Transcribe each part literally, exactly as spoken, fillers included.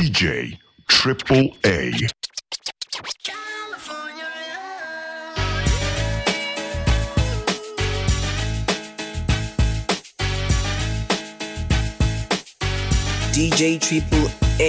D J Triple A. D J Triple A.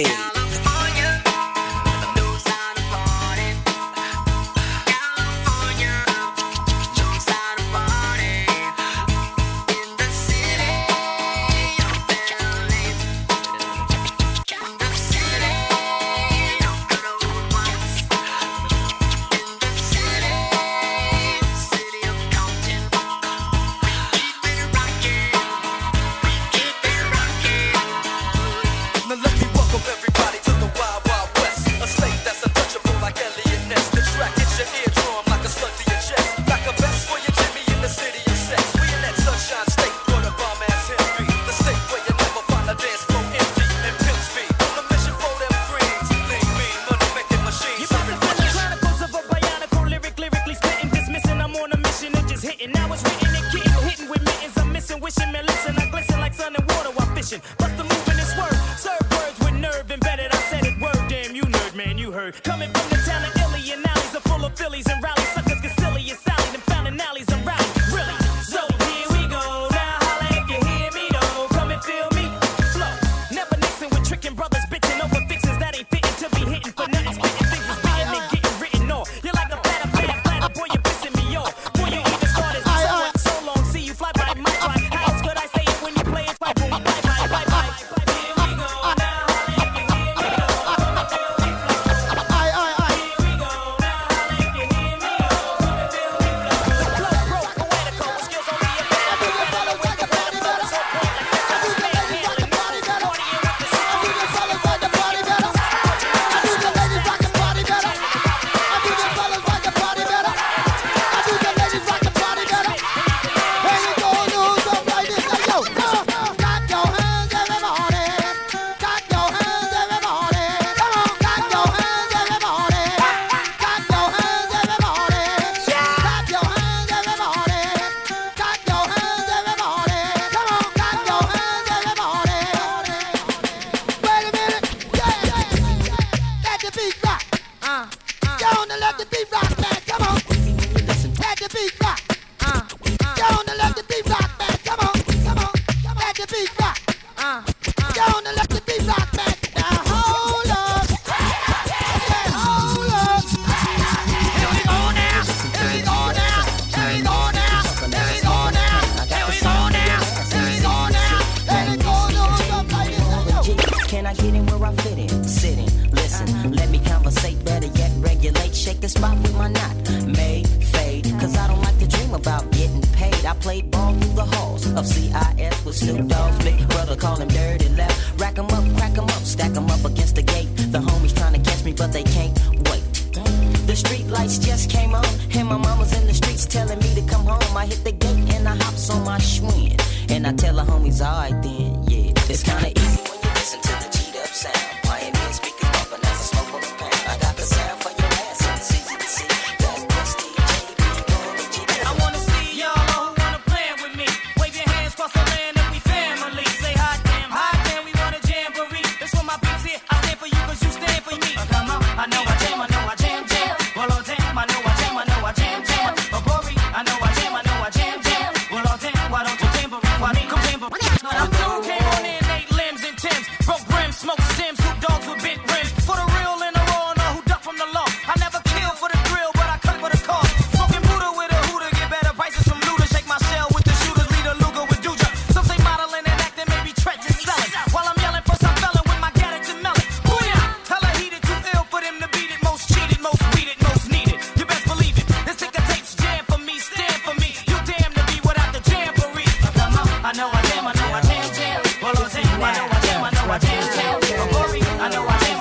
I know I jam, I know I jam, jam. I know I jam, I know I jam.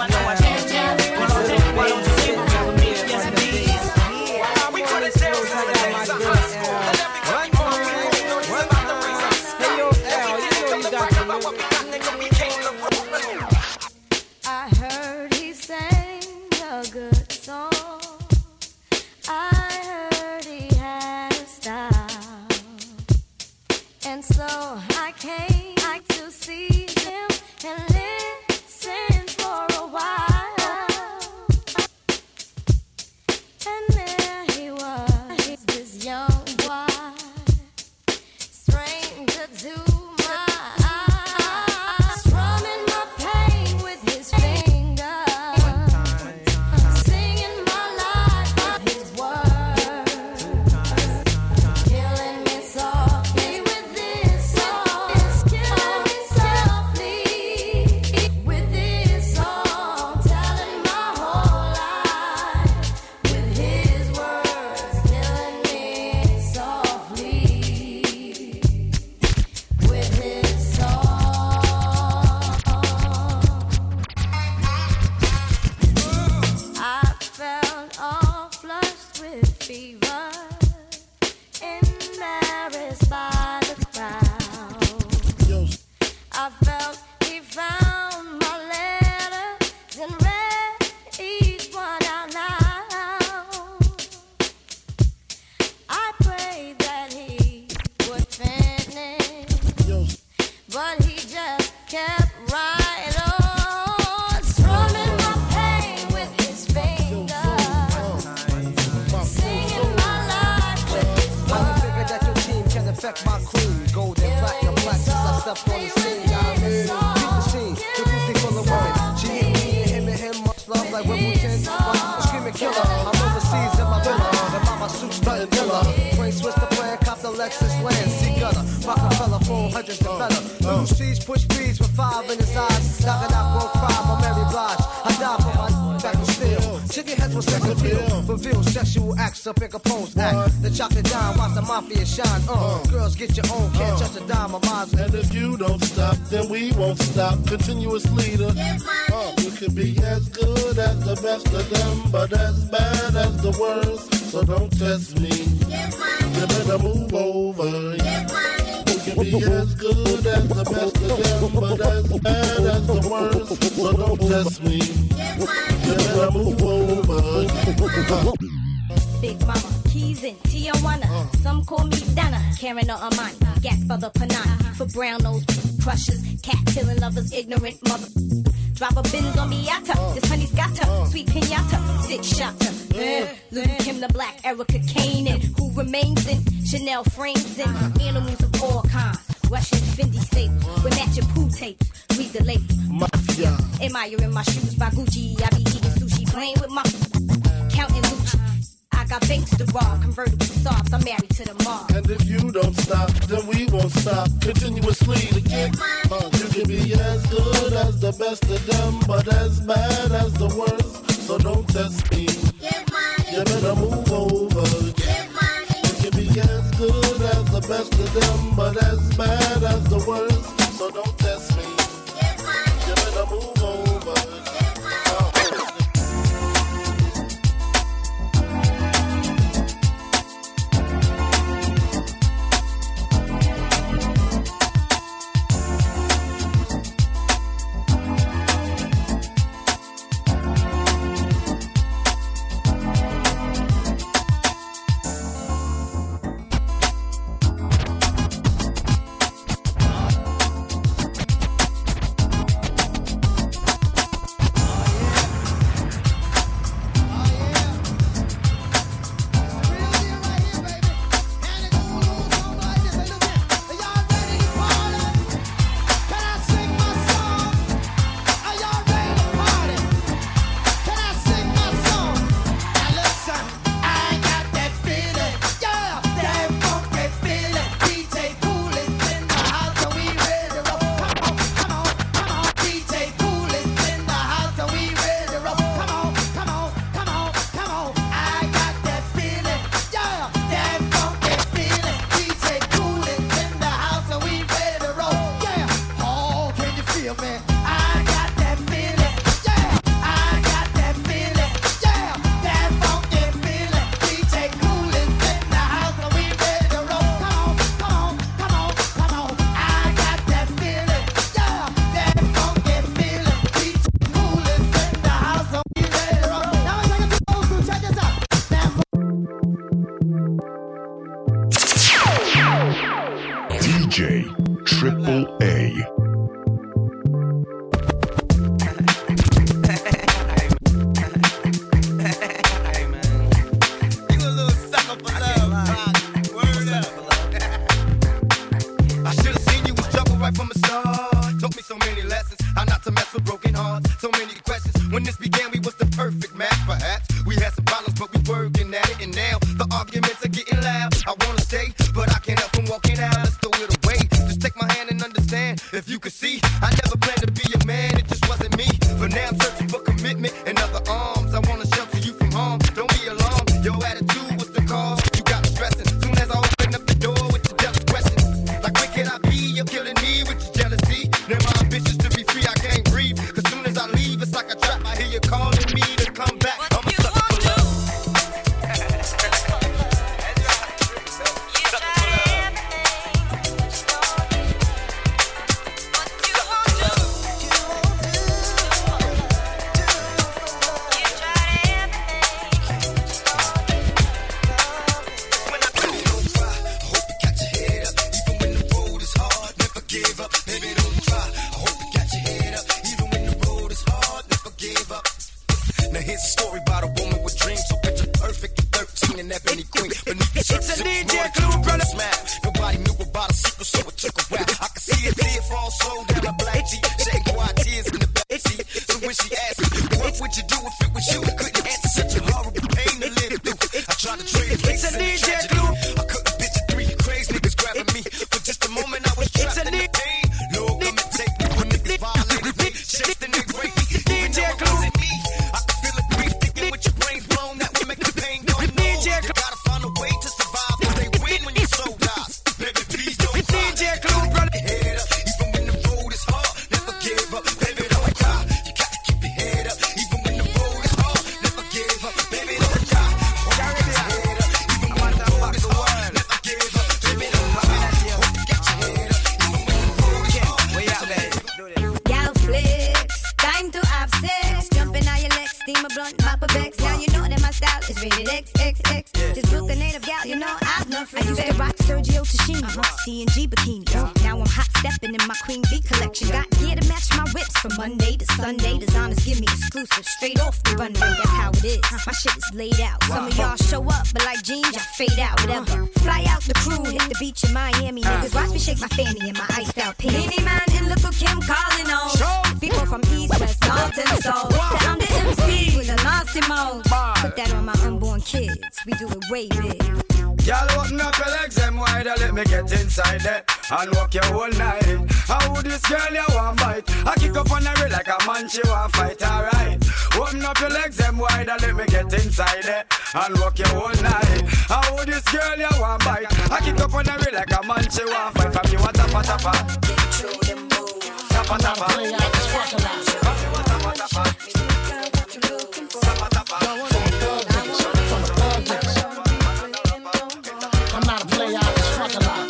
five in his eyes. Knocking out gon' cry, my Mary Blige. I die for my back and steel. Chicken heads with sex appeal. Reveal sexual acts up in composed act. The chocolate dime, watch the mafia shine. Uh, girls get your own, can't touch a dime of mine. And if you don't stop, then we won't stop. Continuous leader. Uh, you can be as good as the best of them, but as bad as the worst. So don't test me. You better move over. You can be as good as the best of them, but as bad as the worst. So don't test me. You better move over. Uh. Big Mama, keys in Tijuana. Uh. Some call me Donna, Karen or Amani. Gas for the Panani, for brown nose crushers, cat killing lovers, ignorant mother. Drop a Benz on Miata, uh. this honey's got her. Uh. Sweet pinata, six shotter. Uh. Little Kim the Black, Erica Kane, and who remains in Chanel frames and uh. animals of all kinds. Russian Fendi staples with matching poo tapes. Read the label. Mafia. Admiring my shoes by Gucci. I be eating sushi, playing with my counting Lucci. I got banks to rob, convertible sobs. I'm married to the mob. And if you don't stop, then we won't stop. Continuously to get uh, you can be as good as the best of them, but as bad as the worst. So don't test me. You better move over. You can be as good as the best of them, but as bad as the worst. So don't test me. You better move over. It's a D J. a vex. Now you know that my style is rated X X X. Just built the native gal, you know I've known for I used to rock Sergio Tashini, uh-huh. C and G bikinis. Yeah. Now I'm hot stepping in my Queen Bee collection. Got gear to match my whips from Monday to Sunday. Designers give me exclusive straight off the runway. That's how it is. My shit is laid out. Some of y'all show up, but like jeans, y'all fade out. Whatever. Fly out the crew, hit the beach in Miami. Niggas watch me shake my fanny in my iced out pants. Mini man in Little Kim calling on. People from East, West, North, and South. Say I'm the M C with the nasty mode. Put that on my unborn kids. We do it way big. Y'all open up your legs them wide and let me get inside there and walk your whole night. How would this girl you want bite? I kick up on the real like a man she want fight, alright. Open up your legs them wide and let me get inside there and walk your whole night. How would this girl you want bite? I kick up on the real like a man she want fight. From you want tapa tapa, tapa tapa, from you want tapa tapa, tapa tapa. I'm not a player, I just fuck a lot.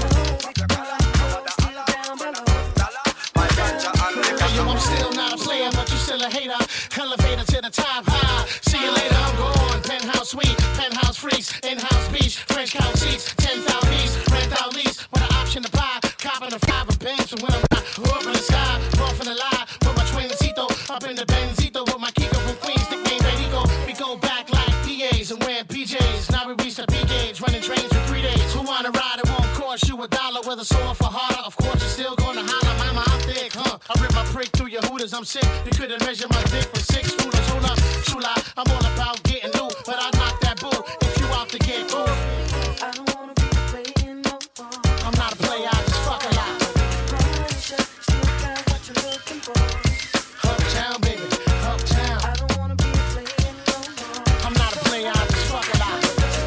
Hey, yo, I'm still not a player, but you still a hater. Elevator to the top high. See you later, I'm gone. Penthouse suite, penthouse freaks, in-house beach, French couch seats, ten thousand east, rent out lease, with an option to buy. Copping a five of pens from when I'm not up in the sky, off in the lie, with my twincito, up in the Benzito, with my Kiko from Queens, nickname Redico. We go back like P As and wearing P Js. Now we reach the P gauge, running trains for three days. Who wanna ride? It won't cost you a dollar, whether sore for harder. Of course, you're still gonna holler, mama, I'm thick, huh? I rip my prick through your hooters, I'm sick. You couldn't measure my dick with six rulers. Hold up, Shula, I'm all about getting loot, but I knock that bull if you out to get cool. I don't wanna be playing no more. I'm not a player, I just fuck a lot. Still got what you're looking for. Uptown, baby, uptown. I don't wanna be playing no more. I'm not a player, I just fuck a lot.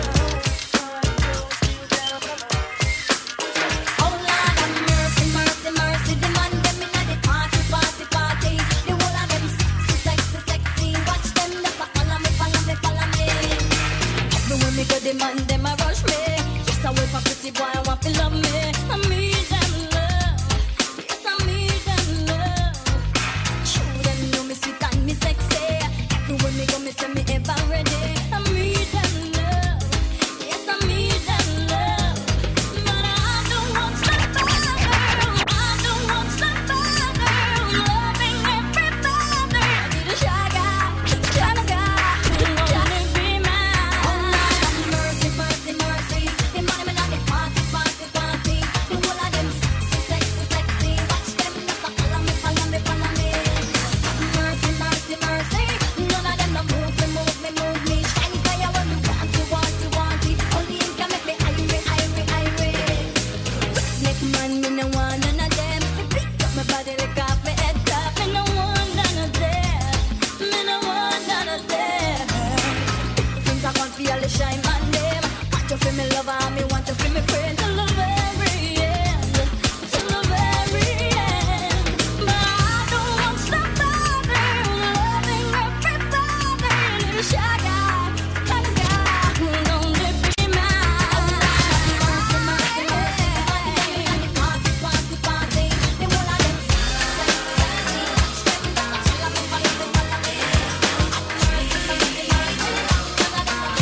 Oh Lord have mercy, mercy, mercy. The man them inna the party, party, party. The whole of them sexy, sexy, sexy. Watch them, they follow me, follow me, follow me. Everywhere me go, the man them a rush me. Yes, I wait for pretty boy, I want to love me. I need them love. Yes, I need them love. Show them know me sweet and me sexy. Everywhere me go, me say me ever ready. I need them love. Yes, I need them love. But I don't want somebody. I don't want somebody loving everybody. I need a shy guy, shy guy, who wanna be mine. Oh Lord have mercy, mercy, mercy. The money me not the party, party, party. The whole of them sexy, sexy, sexy. Watch them just a follow me, follow me, follow me. Mercy, mercy, mercy. None of them no move me, move me, move me. Shine fire when me want it, want it, want it. Only him can make me irate, irate, irate. Snake man, me no want none of them. Me pick up my body, lick off my head top. Me no want none of them. Me no want none of them. Things I want feel the shine on them. Want to feel me lover, and me want to feel me friend till the very end, till the very end. But I don't want somebody loving everybody. Need a shy guy, kind of guy who only be mine. Mercy, mercy, mercy. Party, party, party. The whole of them sexy, sexy. Follow me, follow me, follow me. Mercy, mercy, mercy.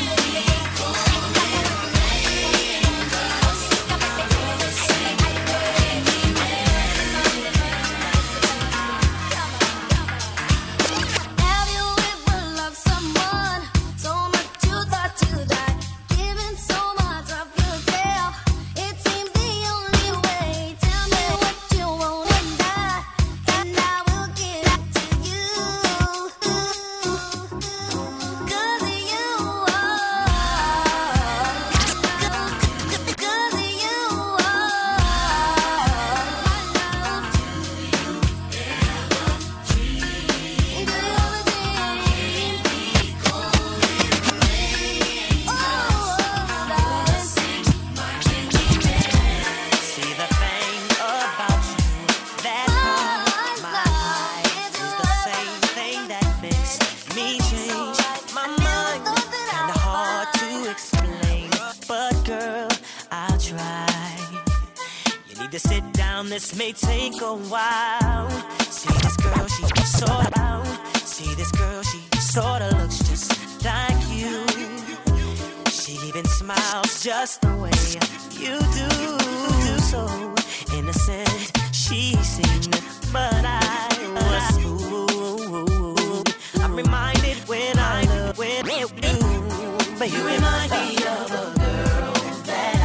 Have you ever loved someone so much you thought you died, giving so much of yourself? It seems the only way. Tell me what you want and die, and I will give it to you. 'Cause you See the thing about you that caught my eye is the same thing that makes me change my mind. Kinda hard to explain, but girl, I'll try. You need to sit down, this may take a while. See this girl, she sorta bound. See this girl, she sorta baby. You remind me of a girl that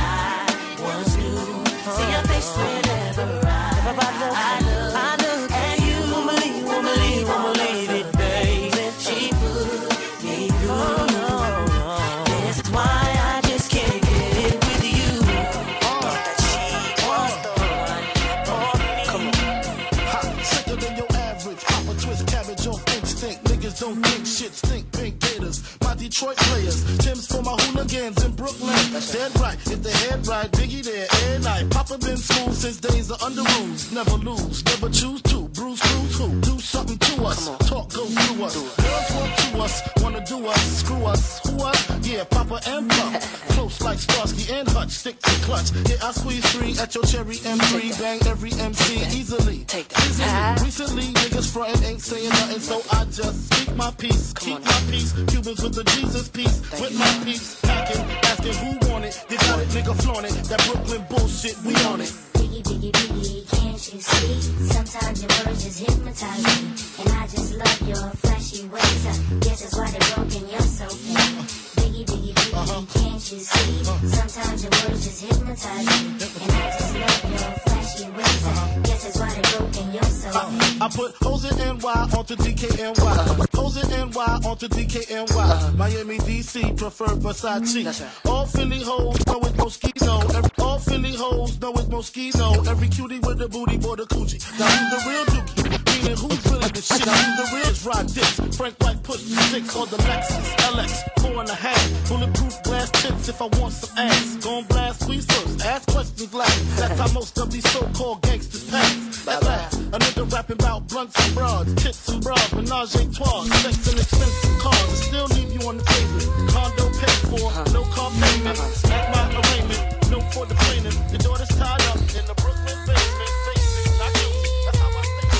I once knew. See your face whenever I, I look, I look at you. Won't believe, won't believe, won't believe it, baby. She put me through. Oh, no, no. This is why I just can't get it with you. Thought that she was the one for me. Come on. Hot, sicker than your average. Pop a twist, cabbage off instinct. Niggas don't think shit stink. Pink Gators, my Detroit players. Tim's for my hooligans in Brooklyn. Dead right, if the head right, Biggie there, every night. Papa been school since days of under rules. Never lose, never choose to. Bruce, Cruz, who? Do something to us. Talk, go through us. Girls want to us, wanna do us. Screw us, who us? Yeah, Papa and Pump. Close like Starsky and Hutch, stick to clutch. Yeah, I squeeze three at your cherry M three. Bang every M C easily. Easily. Recently, niggas frontin' ain't saying nothing, so I just speak my peace. Keep my peace. Cubans with the Jesus peace. With my peace. Packing, asking who want it. You got it, nigga, flaunt it. That Brooklyn bullshit, we on it. Biggie, biggie, biggie, can't you see? Sometimes your words just hypnotize me. And I just love your flashy ways. I guess that's why they're broken, you're so mean. Biggie, biggie, biggie, uh-huh. Can't you see? Uh-huh. Sometimes your words just hypnotize me. And I just love your flashy ways. I guess that's why they're broken, you're so mean. I, I put hoes in N Y onto D K N Y. Hoes in N Y onto D K N Y. Uh-huh. Miami, D C, prefer Versace. Right. All Philly hoes know it's Moschino. Every, all Philly hoes know it's Moschino. Every cutie with the booty, boy, the coochie. Now who's the real dookie? Meaning who's really the shit? Now who's the real? It's Rod Dix. Frank White push me six on the Lexus L X. Four and a half. Bulletproof glass tips if I want some ass. Gon' blast squeeze first. Ask questions last. That's how most of these so-called gangsters pass. At last, a nigga rapping about blunts and broads, tits and bras, menage a trois, sex and expensive cars. I still leave you on the pavement. Condo paid for, no car payment. At my arraignment, no for the plaintiff. Your daughter's tied up in the Brooklyn basement. Basement, not guilty. That's how I think.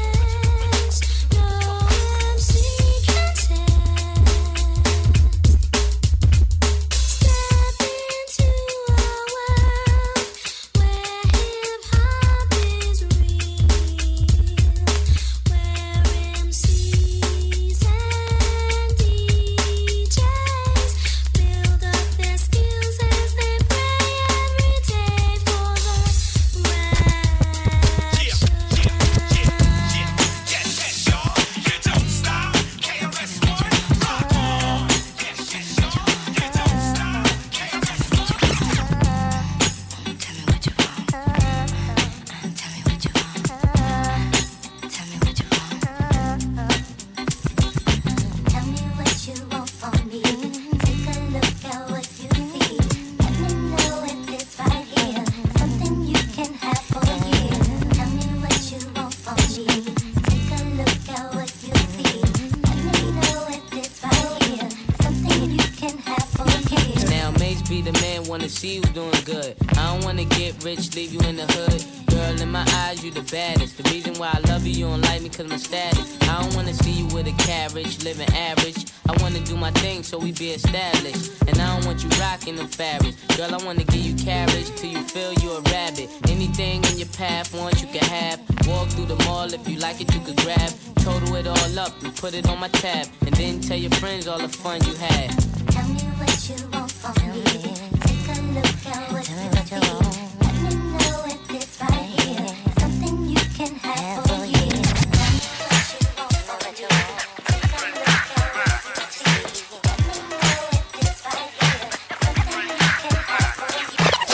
See you doing good. I don't wanna get rich, leave you in the hood. Girl, in my eyes, you the baddest. The reason why I love you, you don't like me cause my status. I don't wanna see you with a carriage, living average. I wanna do my thing so we be established. And I don't want you rocking them fabrics. Girl, I wanna give you carriage till you feel you a rabbit. Anything in your path, want you can have. Walk through the mall, if you like it, you could grab. Total it all up and put it on my tab. And then tell your friends all the fun you had. Tell me what you want from me. Look at what you see. Let me know if it's right here. Something you can have for you. Tell me what you want from me. Take a look at what you see. Let me know if it's right here. Something you can have for you.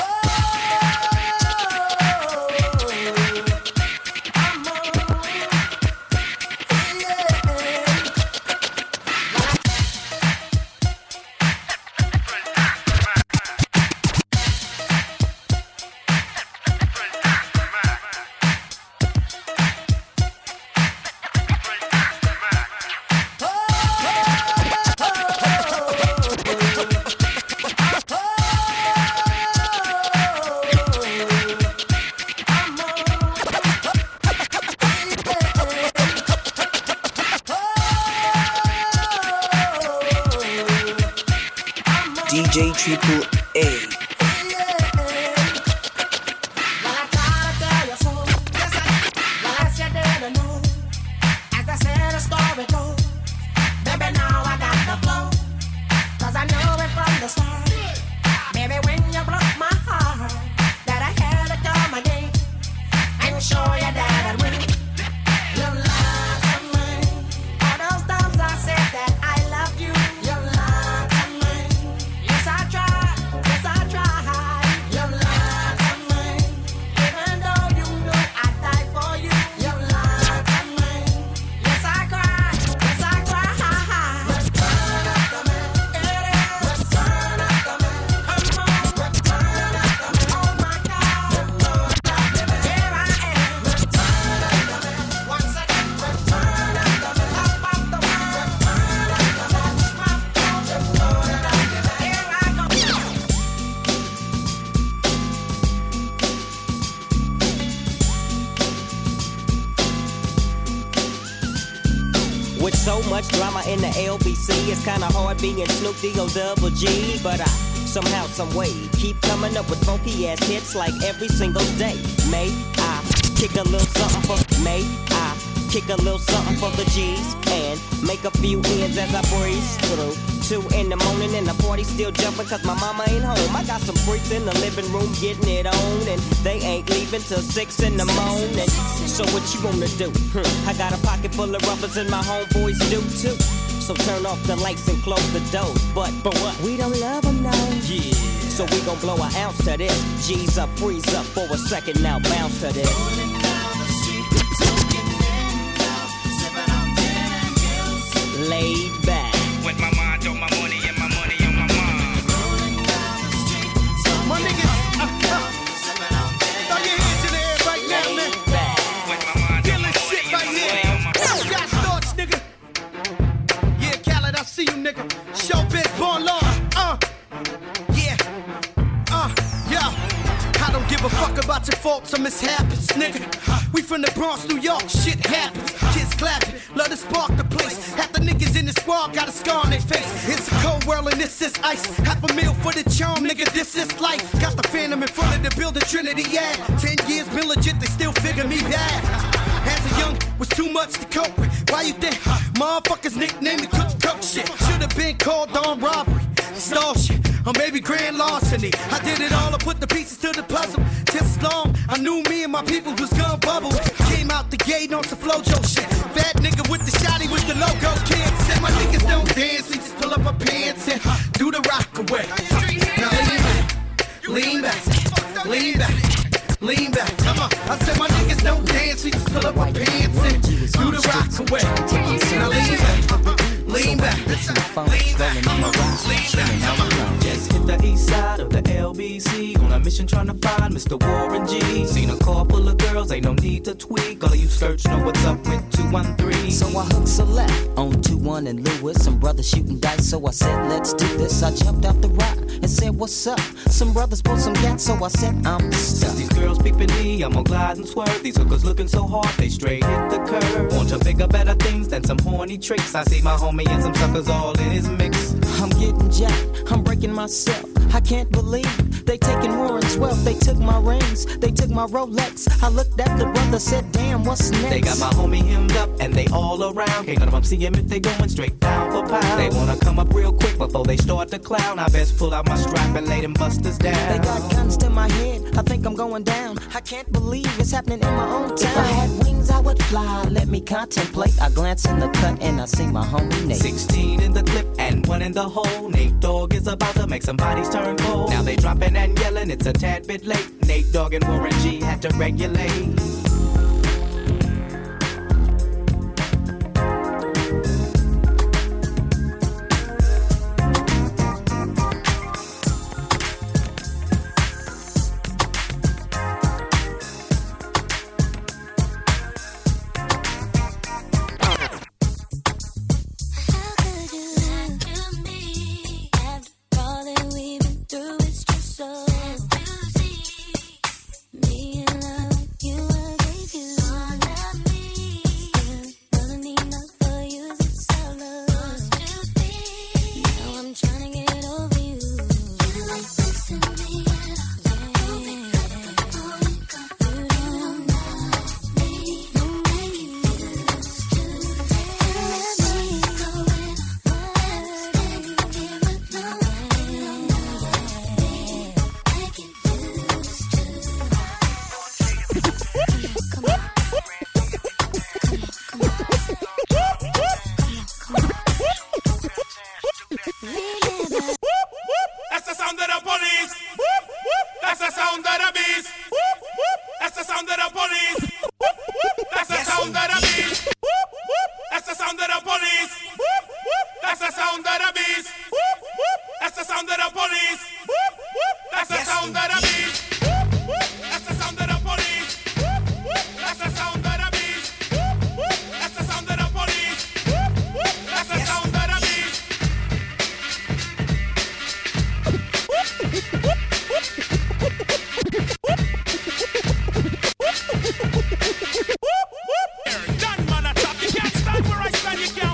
D J Triple A. Baby, now I got the flow, 'cause I know it from With so much drama in the L B C, it's kinda hard being Snoop D-O double G. But I somehow, some way, keep coming up with funky ass hits like every single day. May I kick a little something for May I kick a little something for the G's and make a few ends as I breeze through. Two in the morning and the party still jumping cause my mama ain't home. I got some freaks in the living room getting it on and they ain't leaving till six in the morning. So what you gonna do? Hmm. I got a pocket full of rubbers and my homeboys do too. So turn off the lights and close the doors. But, but what? We don't love them now. Yeah. So we gon' blow an ounce to this. G's up, freeze up for a second now, bounce to this. Laid back. With my mind on my money and my money on my mind. My niggas, uh, uh, throw your hands in the air right now, man. With my mind on my Feeling shit right money here. and my money on my Got thoughts, nigga. Yeah, Khaled, I see you, nigga. Showbiz, born law. Uh, yeah. Uh, yeah. I don't give a fuck about your faults or mishaps, nigga. We from the Bronx, New York, shit happens. Kids clapping, love to spark the place. Half the niggas in the squad got a scar on their face. It's a cold world and this is ice. Half a meal for the charm, nigga, this is life. Got the phantom in front of the building, Trinity, yeah. Ten years been legit, they still figure me bad. As a young, was too much to cope with. Why you think motherfuckers nicknamed the cook cook shit? Should've been called on robbery, stall shit, or maybe grand larceny. I did it all, I put the pieces to the puzzle. Just as long, I knew me and my people was gonna bubble. Came out the gate on some Flojo shit. Fat nigga with the shotty with the logo kid. Said my niggas don't dance, we just pull up our pants and do the rock away. Now lean back, lean back, lean back, lean back. Come on, I said my niggas don't dance, we just pull up our pants and do the rock away. Now lean back, lean back, lean back, come on, lean back, come on. Just hit the east side of the L B C on a mission trying to find Mister Warren G. Seen a car full of girls, ain't no need to tweak. All of you search know what's up with two one three. So I hooked select on two one and Lewis. Some brothers shooting dice, so I said, let's do this. I jumped out the rock and said, what's up? Some brothers pulled some gas, so I said, I'm stuck. Since these girls peeping me, I'm gonna glide and swerve. These hookers looking so hard, they straight hit the curve. Want to bigger, better things than some horny tricks. I see my homie and some suckers all in his mix. I'm getting jacked, I'm breaking myself. I can't believe they taking Warren's wealth. They took my rings, they took my Rolex. I looked at the brother, said, damn, what's next? They got my homie hemmed up and they all around. Can't none of them see him if they going straight down for pound. They wanna come up real quick before they start to clown. I best pull out my strap and lay them busters down. They got guns to my head, I think I'm going down. I can't believe it's happening in my own town. If I had wings, I would fly, let me contemplate. I glance in the cut and I see my homie Nate. Sixteen in the clip and one in the hole. Nate Dogg is about to make some bodies turn cold. Now they dropping and yelling, it's a tad bit late. Nate Dogg and Warren G had to regulate. Done, man, attack. You can't stand where I stand, you can't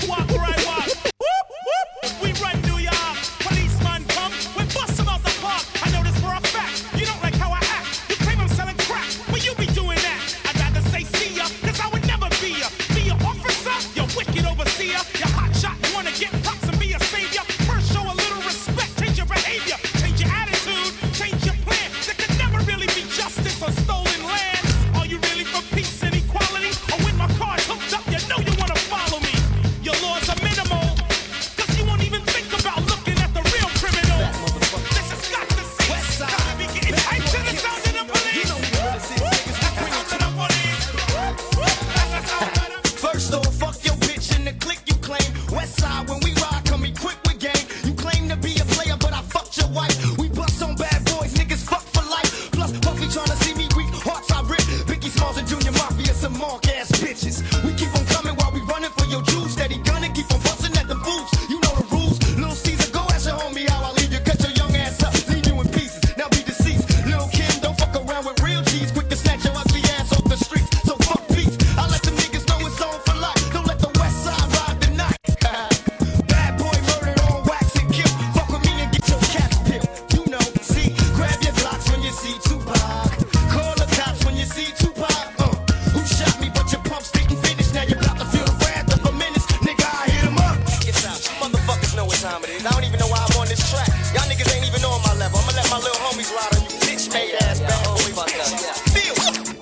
behavior. Your hot shot wanna get props and be a savior. First show a little respect, change your behavior, change your attitude, change your plan. There could never really be justice on stolen land. Are you really for peace and equality? Or when my car's hooked up, you know you wanna follow me. Your laws are minimal, cause you won't even think about looking at the real criminal. This has got to cease. Gotta be getting hyped to the sound of the police. That's the sound of the police. That's the sound of the First off, fuck your bitch and the clique you claim. West side, when we ride, come equipped with game. You claim to be a player, but I fucked your wife. We bust on bad boys, niggas fuck for life. Plus, Puffy tryna see me weak, hearts I rip. Biggie Smalls and Junior Mafia, some mark ass bitches. We keep on coming while we running for your Jews. Steady gunning, keep on busting at the boots. You know the rules. Little Caesar, go ask your homie how I leave you. Cut your young ass up, leave you in pieces. Now be deceased. Lil' Kim, don't fuck around with real G's. Quick to snatch your ugly ass off the streets. So fuck peace. I let them niggas know it's on for life. Don't let the West Side ride the night. Bad boy murdered on wax and kill. Fuck with me and get your cats peeled. You know, see, grab your Glocks when you see Tupac. Call the cops when you see Tupac. Uh, who shot me? But your pumps didn't finish. Now you're about to feel the wrath of a menace. Nigga, I hit him up. Get out. You motherfuckers know what time it is. I don't even know why I'm on this track. Y'all niggas ain't even on my level. I'ma let my little homies ride on you, bitch made ass bad boy. Feel.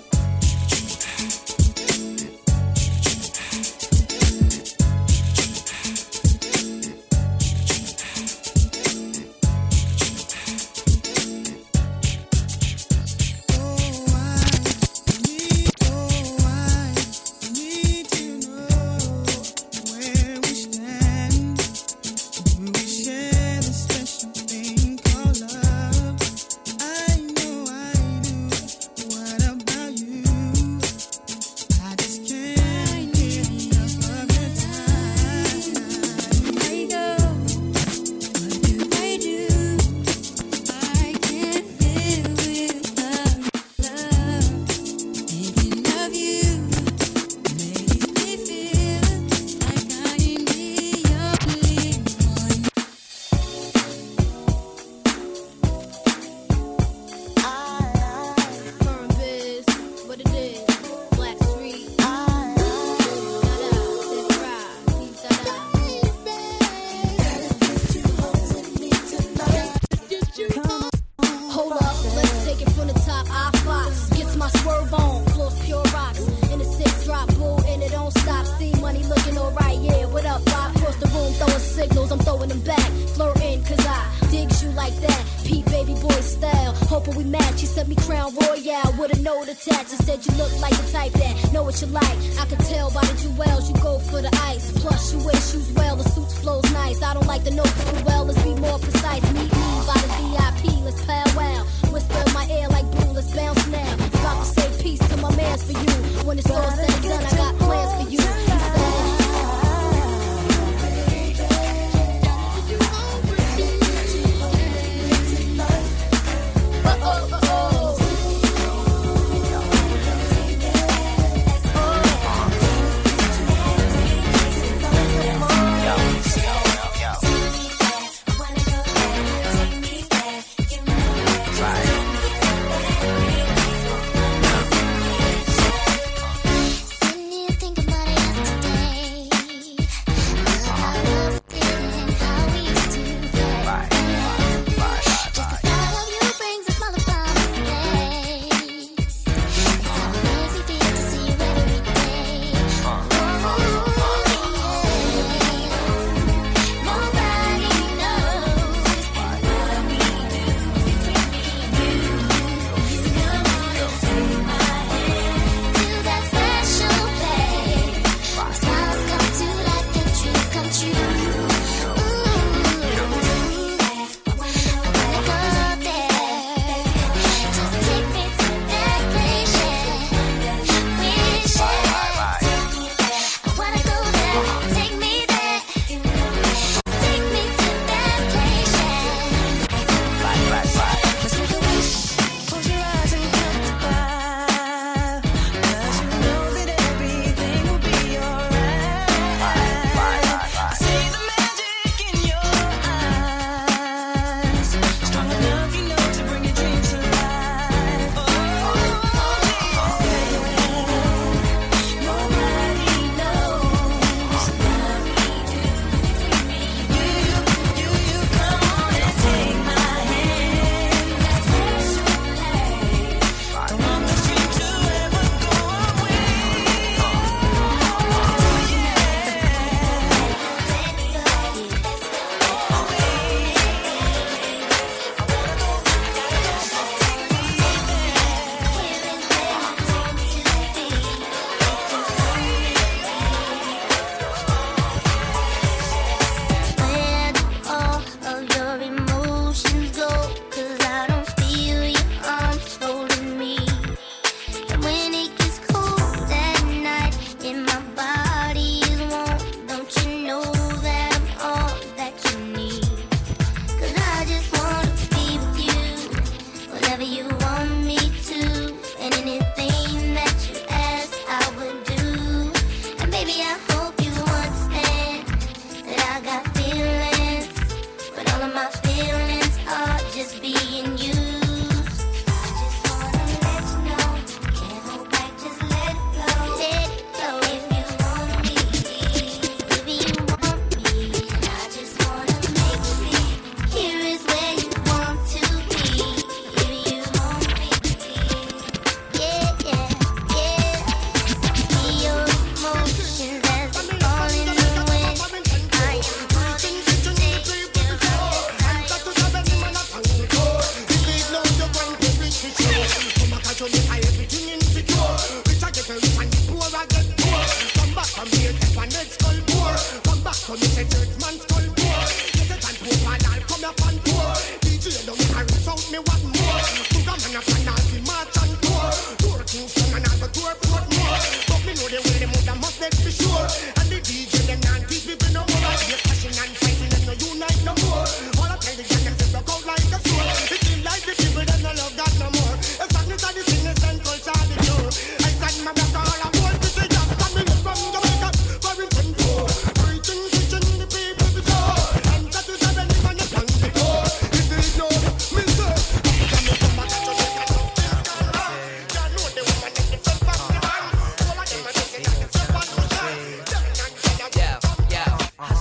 Hold up, let's take it from the top. I Fox gets my swerve on, floors pure rocks. In the six drop, bull, and it don't stop. See money looking alright, yeah. What up, Bob? Across the room, throwing signals, I'm throwing them back. Flirting, cause I digs you like that. Pete baby boy style, hoping we match. He sent me Crown Royale with a note attached. And said you look like the type that know what you like. I could tell by the jewels, you go for the ice. Plus you wear shoes well, the suits flows nice. I don't like the notes too well, let's be more precise. Meet me by the V I P, let's powwow. Whisper in my ear like blue, let's bounce now. About to say peace to my mans for you. When it's all said and done, I got plans for you. He said,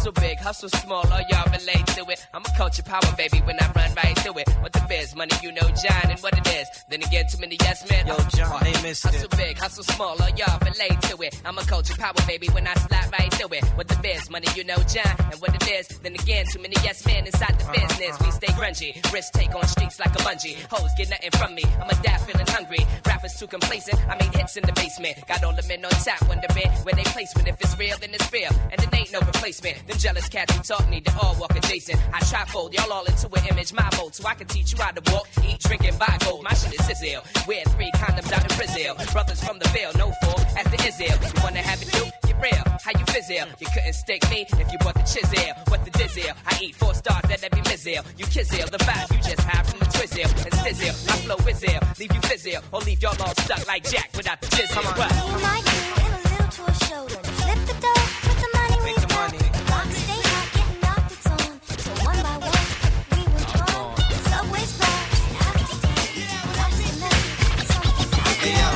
Hustle big, hustle small, all y'all relate to it. I'm a culture power baby when I run right through it. What the biz, money you know John and what it is. Then again, too many yes men. Yo, John, they missed it. Hustle big, hustle small, all y'all relate to it. I'm a culture power baby when I slide right through it. What the biz, money you know John and what it is. Then again, too many yes men inside the Uh-huh, business. We stay grungy, risk take on streets like a bungee. Hoes get nothing from me, I'm a dad feeling hungry. Rappers too complacent, I made hits in the basement. Got all the men on tap, wondering where they placement. If it's real, then it's real, and it ain't no replacement. Them jealous cats who talk need to all walk adjacent. I trifold, y'all all into an image, my mold, so I can teach you how to walk, eat, drink, and buy gold. My shit is sizzle. Wear three condoms out in Brazil. Brothers from the Ville, no four, at the Israel. You wanna have it do? Get real. How you fizzle? You couldn't stick me if you bought the chisel. What the dizzle? I eat four stars at every mizzle. You kizzle, the vibe you just have from the twizzle and stizzle. My flow whizzle, leave you fizzle, or leave y'all all stuck like Jack without the jizzle. Come on. Like you in a little to a shoulder. Flip the dough, put the money we got. The clock stay hot, getting knocked it's on. So one by one, we withdraw. Subway's closed, after the day. Watch the message, something's out there. Hey, yo.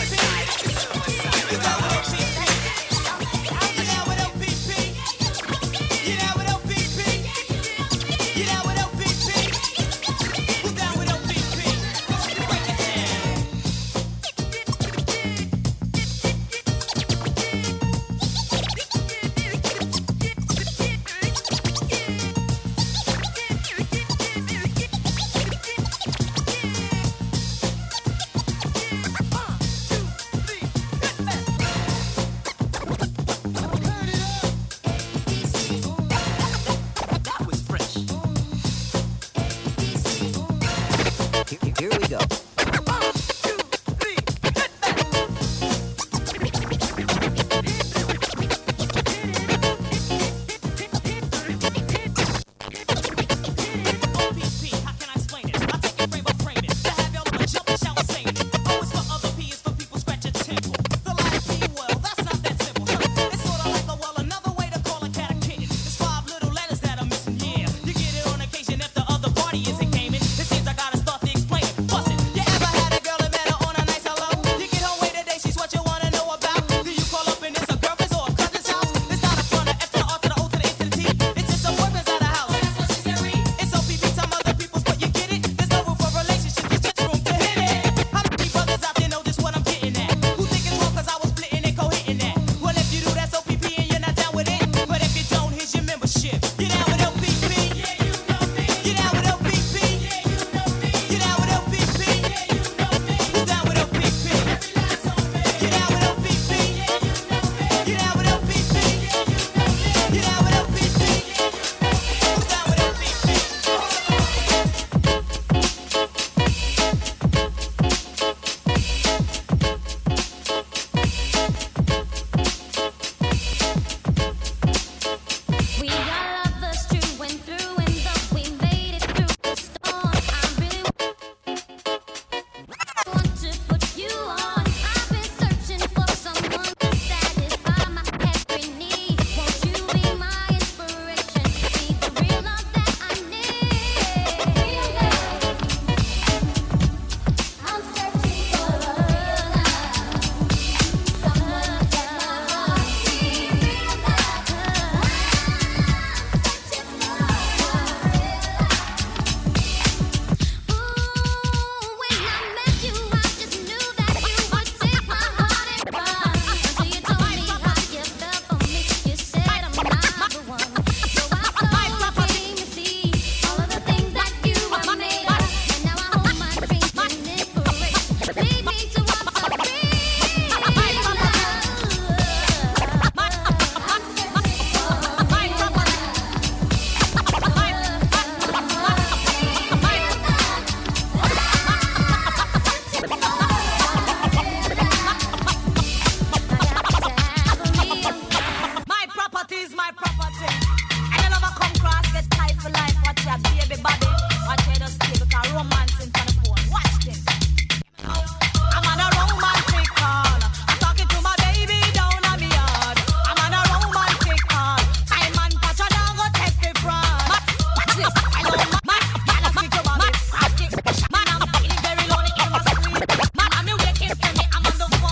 Here we go.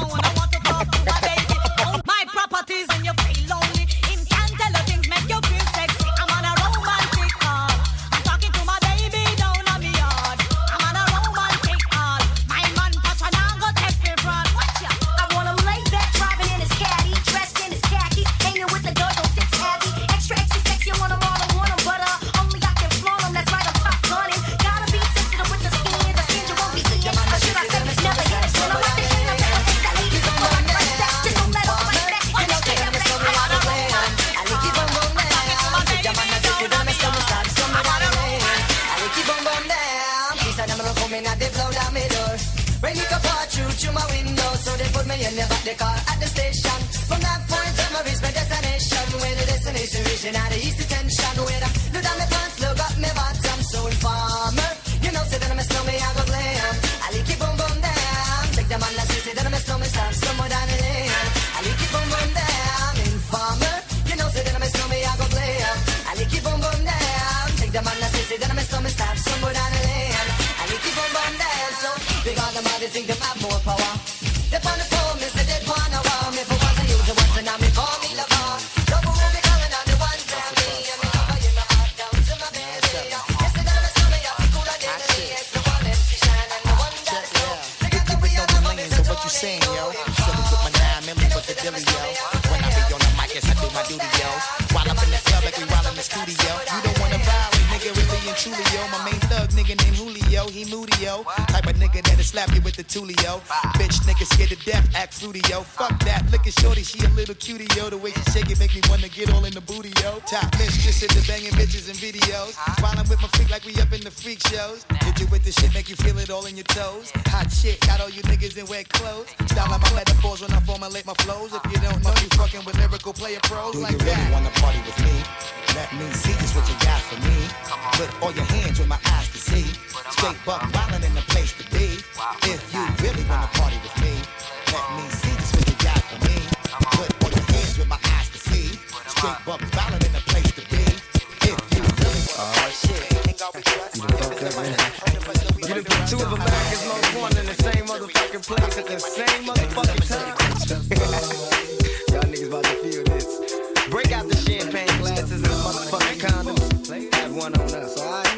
Feel lonely, him can't tell her things, make you feel and never the car at the station. From that point on, I reach my destination. Where the destination reaching out of east detention. Where I look down my pants, look up my bottom. So informer, you know, say that I'm a snowman, I go glam. I like it boom boom down. Take the man that say that I'm a snowman, stop somewhere down the lane. I like it boom boom down. Informer, you know, say that I'm a snowman, I go glam. I like it boom boom down. Take the man that say that I'm a snowman, stop somewhere down the lane. I like it boom boom down. So because the man they think they have more power. They on the phone, Mister Dead One, I want me for once I use the ones and now me call me lover. Love who be calling on the ones and me and me cover in my heart down to my belly. Yes, the done is coming up, cooler than the day. It's the one that she shine and the one that's low. Together we are the one that's So what you saying, yo? Silly with my nine milli for the dilly, yo. When I be on the mic, yes, I do my duty, yo. While I'm in the club, like we while in the studio. You don't wanna violate, nigga, really and truly, yo. My main thug, nigga named Julio, he moody, yo. Type of nigga that'll slap you with the tulio. Bitch, nigga scared to death, act fruity, yo. Fuck that, look at shorty, she a little cutie, yo. The way she shake it make me wanna get all in the booty, yo. Top mistress in the banging bitches and videos. While I'm with my freak like we up in the freak shows. Hit you with the shit, make you feel it all in your toes. Hot shit, got all you niggas in wet clothes. Style on my metaphors when I formulate my flows. If you don't know, you fucking with lyrical player pros Do like you really that. wanna party with me? Let me see just what you got for me. Put all your hands with my eyes to see. Straight buck wildin' in the place to be. If you really wanna party with me, let me see just what you got for me. Put all your hands with my eyes to see. Straight buck wildin' in the place to be. If you really wanna party with me. You done put two of America's most wanted in the same motherfucking place at the same motherfucking time. Y'all niggas about to feel this. Break out the champagne glasses and the motherfucking condoms. Have one on us, alright?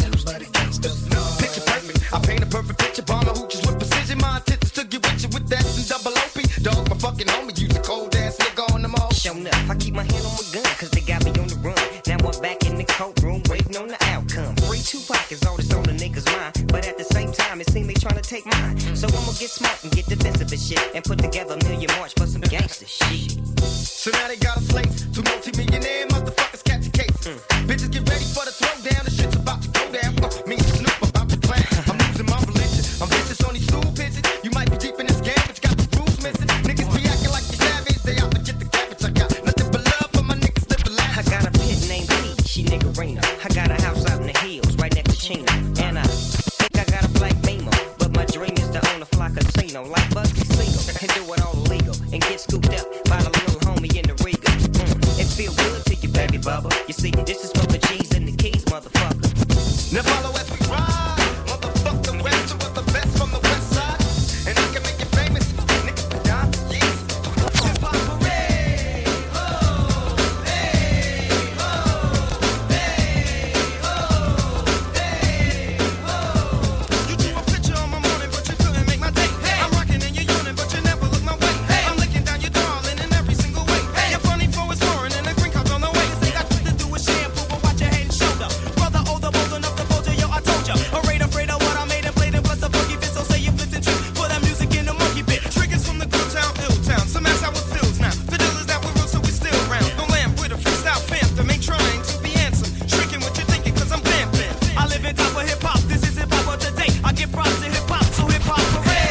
Picture perfect. I paint a perfect picture. Bomb the hoochies with precision. My intentions to get with you with that and double O P. Dog, my fucking homie, use a cold ass nigga on them all. Show enough, I keep my hand on my gun, cause they got me on the run. Now I'm back in the courtroom, waiting on the outcome. Free Tupac is all that's on the niggas' mind. But at the same time, it seems they trying to take mine. So I'ma get smart and get defensive and shit. And put together a million march for some gangster shit. So now they got a slate. Two multi-millionaire motherfuckers catch a case. Mm. Bitches get ready for the throwdown. The shit's about to go down. Uh, me and Snoop about to plan. I'm losing my religion. I'm vicious on these stool pigeons. You might be deep in this game, but you got the rules missing. Niggas be acting like you savage. They out to get the cabbage. I got nothing but love for my niggas living life. I got a pit named Pete, she niggerina. I got a house out in the hills, right next to Chino. And I think I got a black beamer. But my dream is to own a fly casino. Like Bugsy Siegel. And do it all illegal. And get scooped up by the little homie in the Riga. Mm. It feel good to you, baby bubba. You see, this is for the G's and the keys, motherfucker. Now follow as we ride. Motherfuck the west, two of the best from the west side. And I can make you famous. Niggas be down, yes. Hip-hop parade. Oh, hey, oh, hey, oh, hey, oh. You drew a picture on my morning, but you couldn't make my day. Hey. I'm rocking and you're yawning, but you never look my way. Hey. I'm looking down your darling in every single way. Hey. You're funny for it's foreign and the green card's on the way. Say got to do with shampoo, but watch your head and shoulder. Brother older, bold enough to fold you, yo, I told ya. Afraid, afraid of what I made and played and plus a funky fit. So say you flipped and tripped. Put that music in the monkey bit. Triggers from the good town, ill town. Some ass how it feels now. The deal is that we're real, so we still round. No lamp with a freestyle phantom. Ain't trying to be handsome. Shrinking what you're thinking, cause I'm vamping. I live in top of hip hop. This is hip hop of today. I give props to hip hop, so hip hop parade.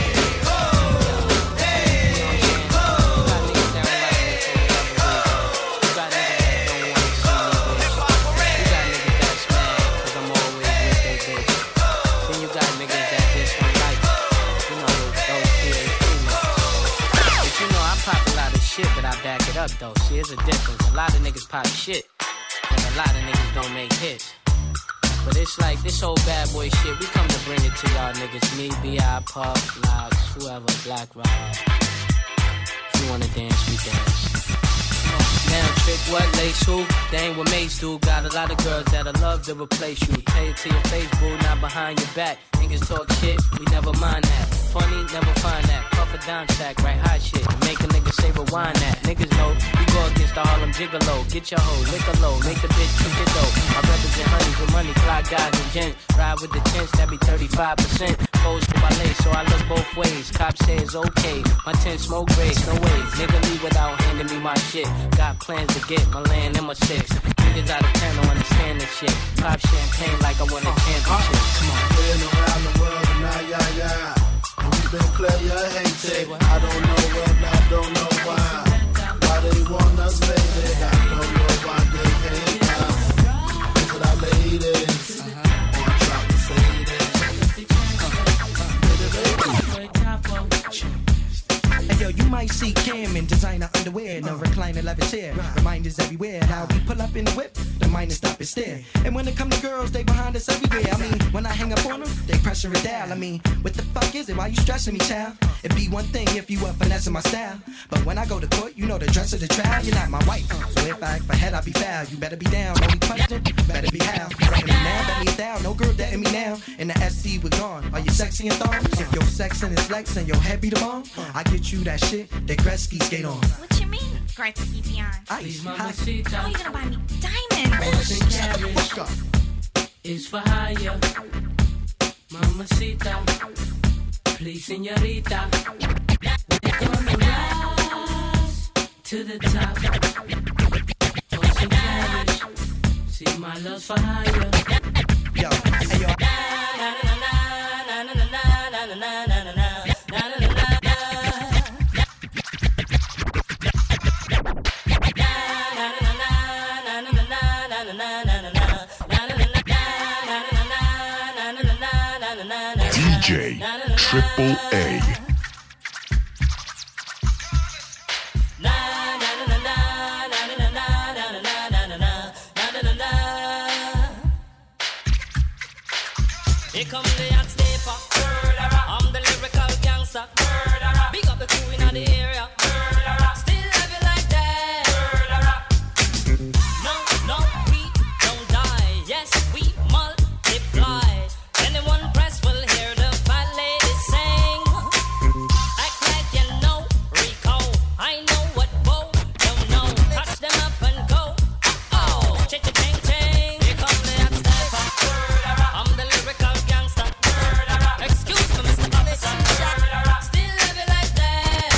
But I back it up though. See, here's a difference. A lot of niggas pop shit, and a lot of niggas don't make hits. But it's like this whole bad boy shit. We come to bring it to y'all niggas. Me, B I, Puff, Lox, whoever, Black Rob. If you wanna dance, we dance. Now trick what lace who? They ain't what mates do. Got a lot of girls that'll love to replace you. Tell it to your face, boo, not behind your back. Niggas talk shit, we never mind that. Funny, never find that. Puff a down sack, right hot shit. Make a nigga say rewind that. Niggas know we go against the Harlem Gigolo. Get your hoe, lick a low, make the bitch trick it though. I represent honey for money, fly guys and gents. Ride with the tents, that be thirty-five percent. Pose for my lace, so I look both ways. Cops say it's okay, my tent smoke grace, no way. Nigga leave without handing me my shit. Got plans to get my land and my six. Niggas out of town don't understand this shit. Pop champagne like I won a championship. Come on, playing around the world and now, yeah, yeah. And we the player hated. I don't know what, I don't know why. Why they wanna say that? I don't know why they hate us. Look at our ladies. On top to say that. Hey yo, you might see Cam in designer underwear, no recliner leather chair. Reminders everywhere. How we pull up in the whip, the miners stop and stare. And when it come to girls, they behind us everywhere. I mean, when I hang up on them, they pressure it down. I mean, what the fuck is it? Why you stressing me, child? It'd be one thing if you were finessing my style, but when I go to court, you know the dress of the trial. You're not my wife, so if I act for head, I'll be foul. You better be down. Only question, better be how. Reckon me now, bet me down. No girl dating me now. In the S C, we're gone. Are you sexy and thongs? If your sex and it's legs and your head be the bomb, I get you that shit that Gretzky skate on. What you mean, Gretzky beyond? Ice, How you gonna buy me diamonds? Shut the fuck up. Is for hire, mamacita, please, señorita. We're gonna rise to the top. Ocean carriage, see my love's for hire. Yo, hey yo. D J Triple A. Here come the hot stepper. I'm the lyrical gangster. Big up the crew in the area. Still love it like that. No, no, we don't die. Yes, we multiply. Anyone press will hear the fat lady sing. Act like you know Rico. I know what Bo don't know. Touch them up and go. Oh, ching ching ching ching. Here come the hot stepper. I'm the lyrical gangster. Excuse me, Mister Officer. Still love it like that.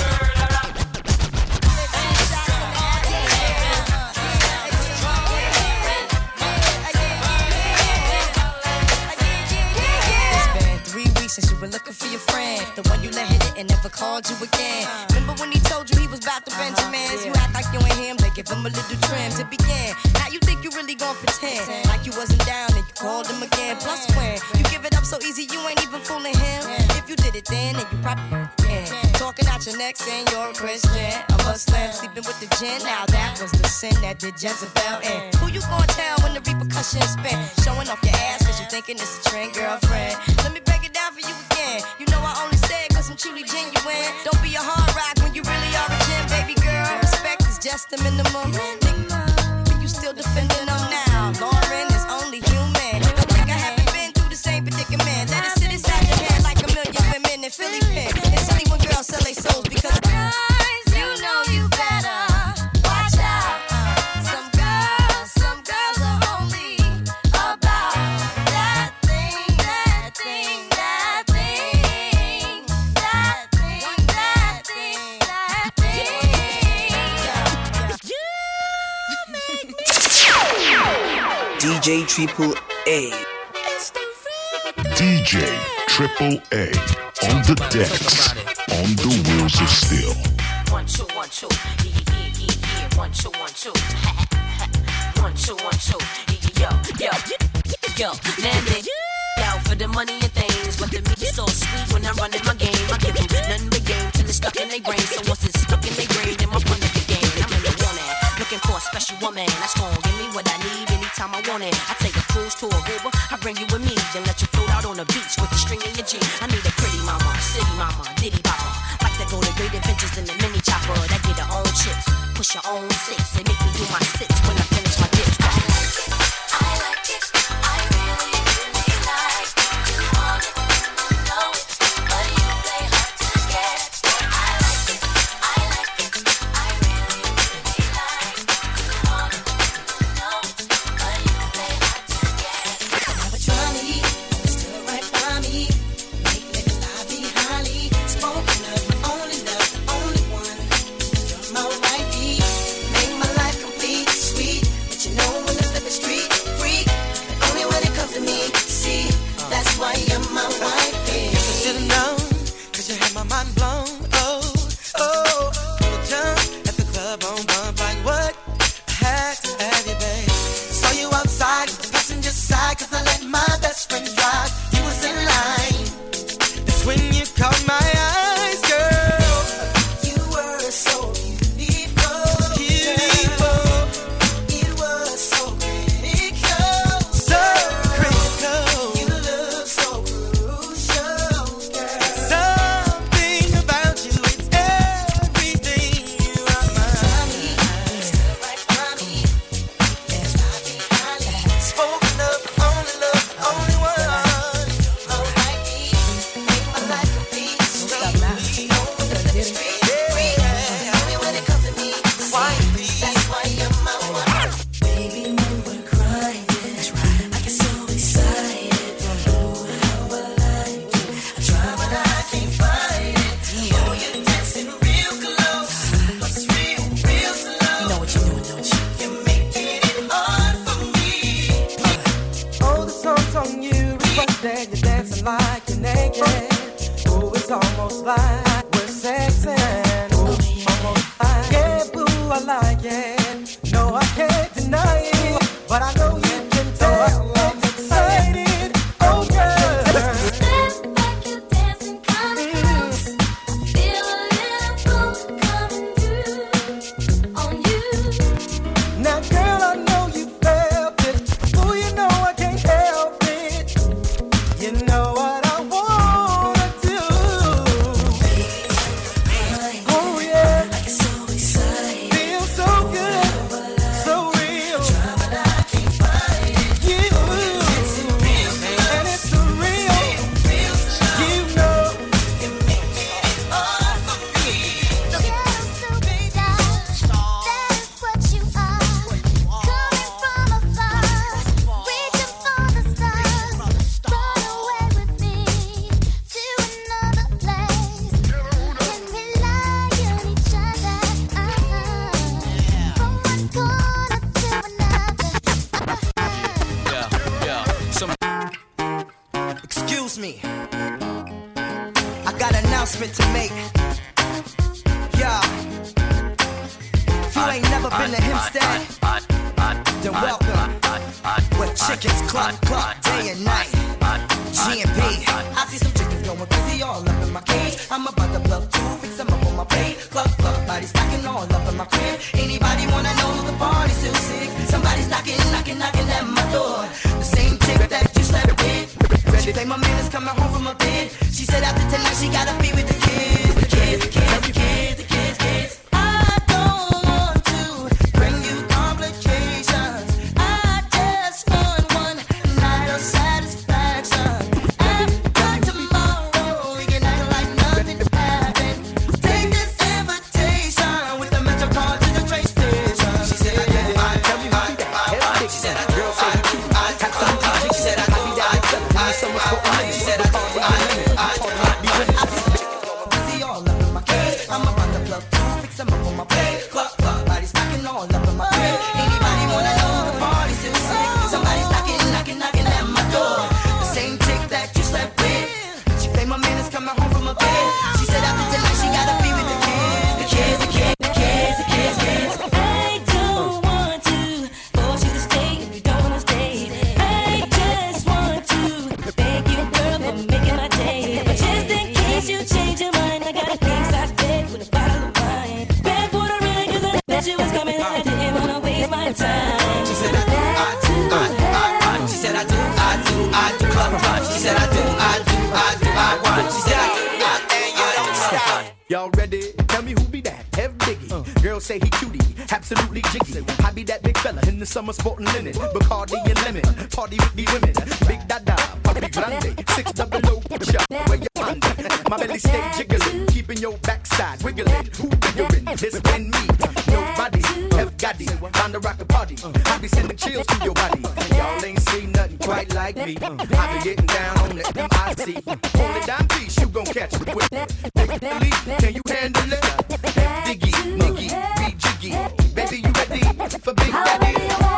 It's been three weeks since you were looking for your friend, the one you let hit it and never called you again. Remember when he told you he was about to Benjamins? You act like you ain't him, they give him a little trim to begin. Now you think you really gon' pretend like you wasn't down and you called him again. Plus when you give it up so easy, you ain't even fooling him. If you did it then, then you probably can. Talking out your neck saying you're a Christian, a Muslim, sleeping with the gin. Now that was the sin that did Jezebel in. Who you gon' tell when the repercussions spin? Showing off your ass cause you thinking it's a trend, girlfriend. Let me break it down for you again. You know I only say it cause I'm truly genuine. Don't be a hard rock when you really are a gem, baby girl. Respect is just the minimum. But you still defending them now. Lauren is only human. Don't think I haven't been through the same predicament. Let it sit inside your head like a million women in Philly pen. It's only when girls sell their souls because guys, you know you better watch out. Some girls, some girls are only about that thing, that thing, that thing, that thing, that thing, that thing. D J Triple A. D J Triple A on the decks, on the wheels of steel. One, two, one, two. Yeah, yeah, yeah, yeah. One, two, one, two. One, two, one, two. Yo, yo, yo. Landed. Yo, for the money and things. But the meat is so sweet when I'm running my game. I give them nothing but game till it's stuck in their brain. So once it's stuck in their brain, then my fun of the game. I'm in the woman. Looking for a special woman. That's gonna give me what I need anytime I want it. I take a cruise to Aruba. I bring you with me. Then let you float out on the beach with the string in your jean. I need a pretty mama, city mama, ditty bopper. Like to go to great adventures in the mini chopper. That get her own chips, push your own six. They make me do my sits when I finish my dips. I like it, I like it, I really, really like it. You want it, you know it, but you play hard to get. I like it, I like it, I really, really like it. You want it, you know it, but you play hard to get. Never try me, still right by me. Make me fly behind me. Spoken of my only love, the only one. You're my wifey, make my life complete. announcement to make. Yeah. If you ain't never been to Hempstead, then welcome. Where chickens cluck cluck day and night. G and B. I see some chickens going crazy all up in my cage. I'm about to bluff two, fix them up on my plate. Cluck cluck, body stacking all up in my crib. Anybody wanna know the party's still sick? Somebody's knocking, knocking, knocking at my door. The same chick that you slept with. She think my man is coming home from a bed. She said after tonight she gotta be with the kids, the kids, the kids, the kids, the kids, kids. I don't want to bring you complications. I just want one night of satisfaction. After tomorrow we can act like nothing happened. Take this invitation with the metro card to the train station. She said I did it. I tell me my dad. She said I girl say you cute. I have some music. She said I do that. I so much for money. She said I do it. I I see some chicks going busy all up in my cage. I'm about to plug two, fix them up on my plate. Cluck cluck, body's knocking all up in my crib. Anybody wanna know the party's still sick? Somebody's knocking, knocking, knocking at my door. The same chick that you slept with. She claimed my man is coming home from a bed. She said after tonight she gotta be with the kids, the kids, the kids, the kids, the kids, kids. I don't want to force you to stay if you don't wanna stay. I just want to thank you, girl, for making my day. But just in case you change your mind, I got a thing side bed with a bottle of wine. Bad for the ring, cause I bet you was coming. I didn't wanna waste my time. She said I do, I do, I do, I do. She said I do, I do, I do, club club. She said I do, I do, I do, I want. She said I do, I do, and you don't stop. Y'all ready? Tell me who be that? Hev Diggy. Uh. Girls say he cutie, absolutely jiggy. I be that big fella in the summer sporting linen. Bacardi and lemon, party with the women. Big dada, papi grande, six double O push-up. Where you under? My belly stay jiggling, keeping your backside wiggling. Who biggering? This and me. Nobody have got it. Time to rock the party. I be sending chills to your body. Y'all ain't seen nothing quite like me. I be getting down on the M I C. Hold it down, please, you gon' catch it quick. Big Billy, can you handle it? Diggy, Nicky, be jiggy. Baby, you ready for Big Daddy?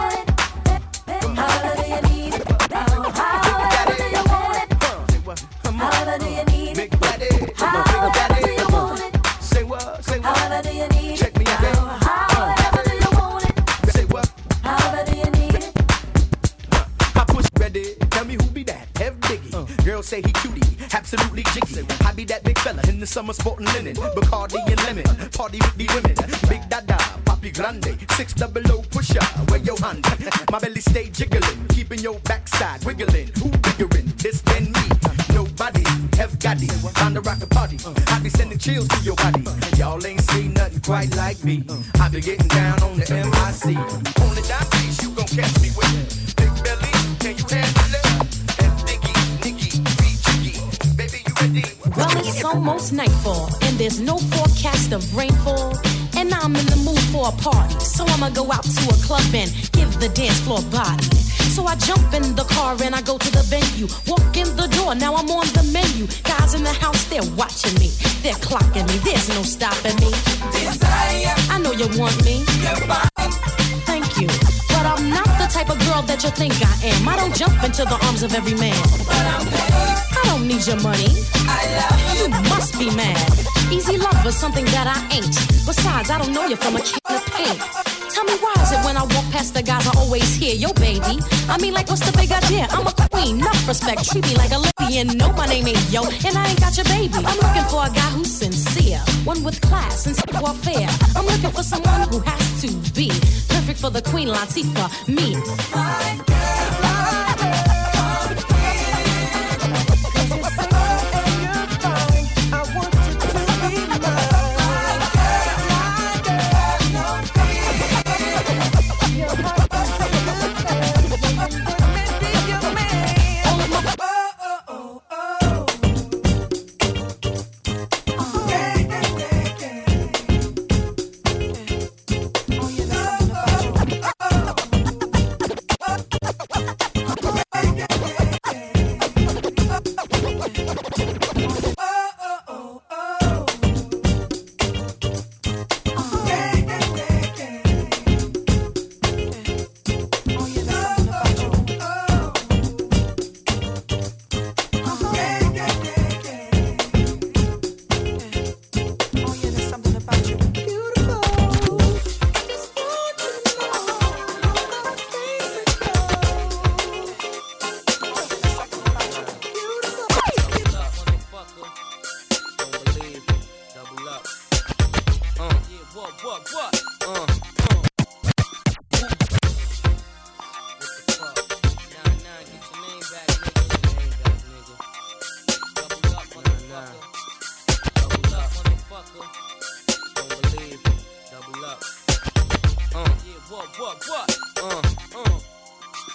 How do you need it? How do you want it? How do you need it? Big Daddy, How do you want it? Say what? Say what? How do you need it? Check me out. How do you want it? Say what? How do you need it? I push ready. Tell me who be that? Hev Diggy. Uh. Girls say he cutie, absolutely jiggy. I be that big fella in the summer sporting linen. Bacardi and lemon, party with the women. Big dada, papi grande, six double O pusher. Where your hand? My belly stay jiggling, keeping your backside wiggling. Who biggering? This and me. Nobody have got it. Time to rock the party. I be sending chills to your body. Y'all ain't seen nothing quite like me. I be getting down on the M I C. Hold it down, please, you gon' catch me with it. Big belly, can you handle it? And Diggy, Nicky, be jiggy. Baby, you ready? Well, it's almost nightfall, and there's no forecast of rainfall. And I'm in the mood for a party, so I'ma go out to a club and give the dance floor body. So I jump in the car and I go to the venue. Walk in the door, now I'm on the menu. Guys in the house, they're watching me. They're clocking me, there's no stopping me. Desire. I know you want me. Thank you. But I'm not the type of girl that you think I am. I don't jump into the arms of every man. But I'm paid. I don't need your money. I love you. You must be mad. Easy love is something that I ain't. Besides, I don't know you from a can of paint. Tell me why is it when I walk past the guys I always hear, yo baby? I mean, like, what's the big idea? I'm a queen, enough respect, treat me like a lady. And no, my name ain't yo, and I ain't got your baby. I'm looking for a guy who's sincere, one with class and savoir-faire. I'm looking for someone who has to be perfect for the Queen Latifah, me. My girl, my girl.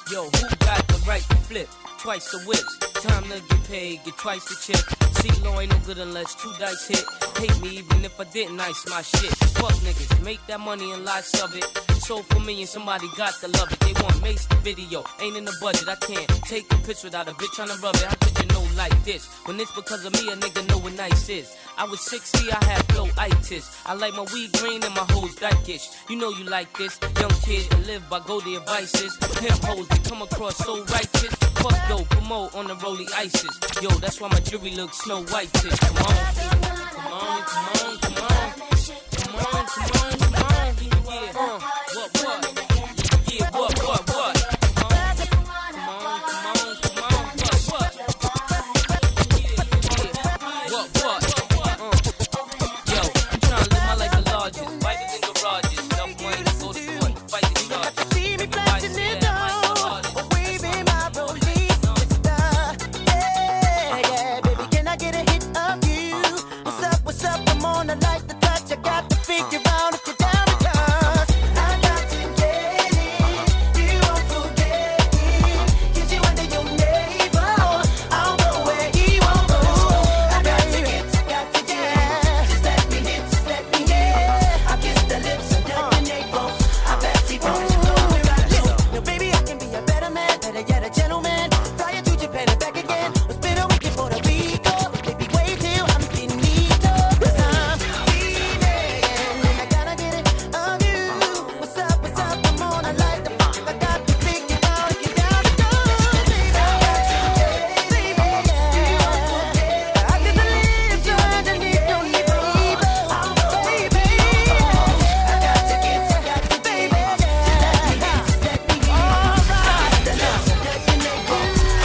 Yo, who got the right to flip? Twice the whips. Time to get paid, get twice the chip. See, law ain't no good unless two dice hit. Hate me even if I didn't ice my shit. Fuck niggas, make that money and lots of it. So for me and somebody got to love it. They want Mace the video, ain't in the budget. I can't take a picture without a bitch tryna rub it. How could you know like this? When it's because of me, a nigga know what nice is. I was sixty, I had flow itis. I like my weed green and my hoes dykish. You know you like this. Young kids that live by go their vices. Pimp hoes that come across so righteous. Fuck though, promote on the rolly ices. Yo, that's why my jewelry looks snow white. Come on, come on, come on, come on. Come on, come on, come on. Yeah, uh, what, what? Yeah, what, what, what? Come on, come on, come on, come on. What, what? Yeah, yeah, what, what? Uh. Yo, I'm trying to live my life the largest. Fighters in garages. Enough money to go to court and fight the charges. See me flashing it down, waving my rollie. Yeah, yeah, baby, can I get a hit of you? What's up, what's up? I'm on the light, the touch. I got to figure out if you're down because I got to get it. You won't forget it. Get you under your navel. I'll go where he won't go. I got to get, got to get. Just let me hit, just let me hit. I kiss the lips under your navel. I bet he won't go where I go. Now, baby, I can be a better man, better yet a gentleman. Fly you to Japan and back again. We'll spend a week in Puerto Rico. Baby, wait till I'm finito. Cause I'm feeling, and I gotta get it of you. What's up, what's up? I'm on a light the fuck. I got to figure out if you're down to go. Baby, baby, yeah. I get the lips underneath your navel. Oh, baby, I got to get, I got to, baby, yeah. Just let me hit, just let me hit. All right, the lips under your navel.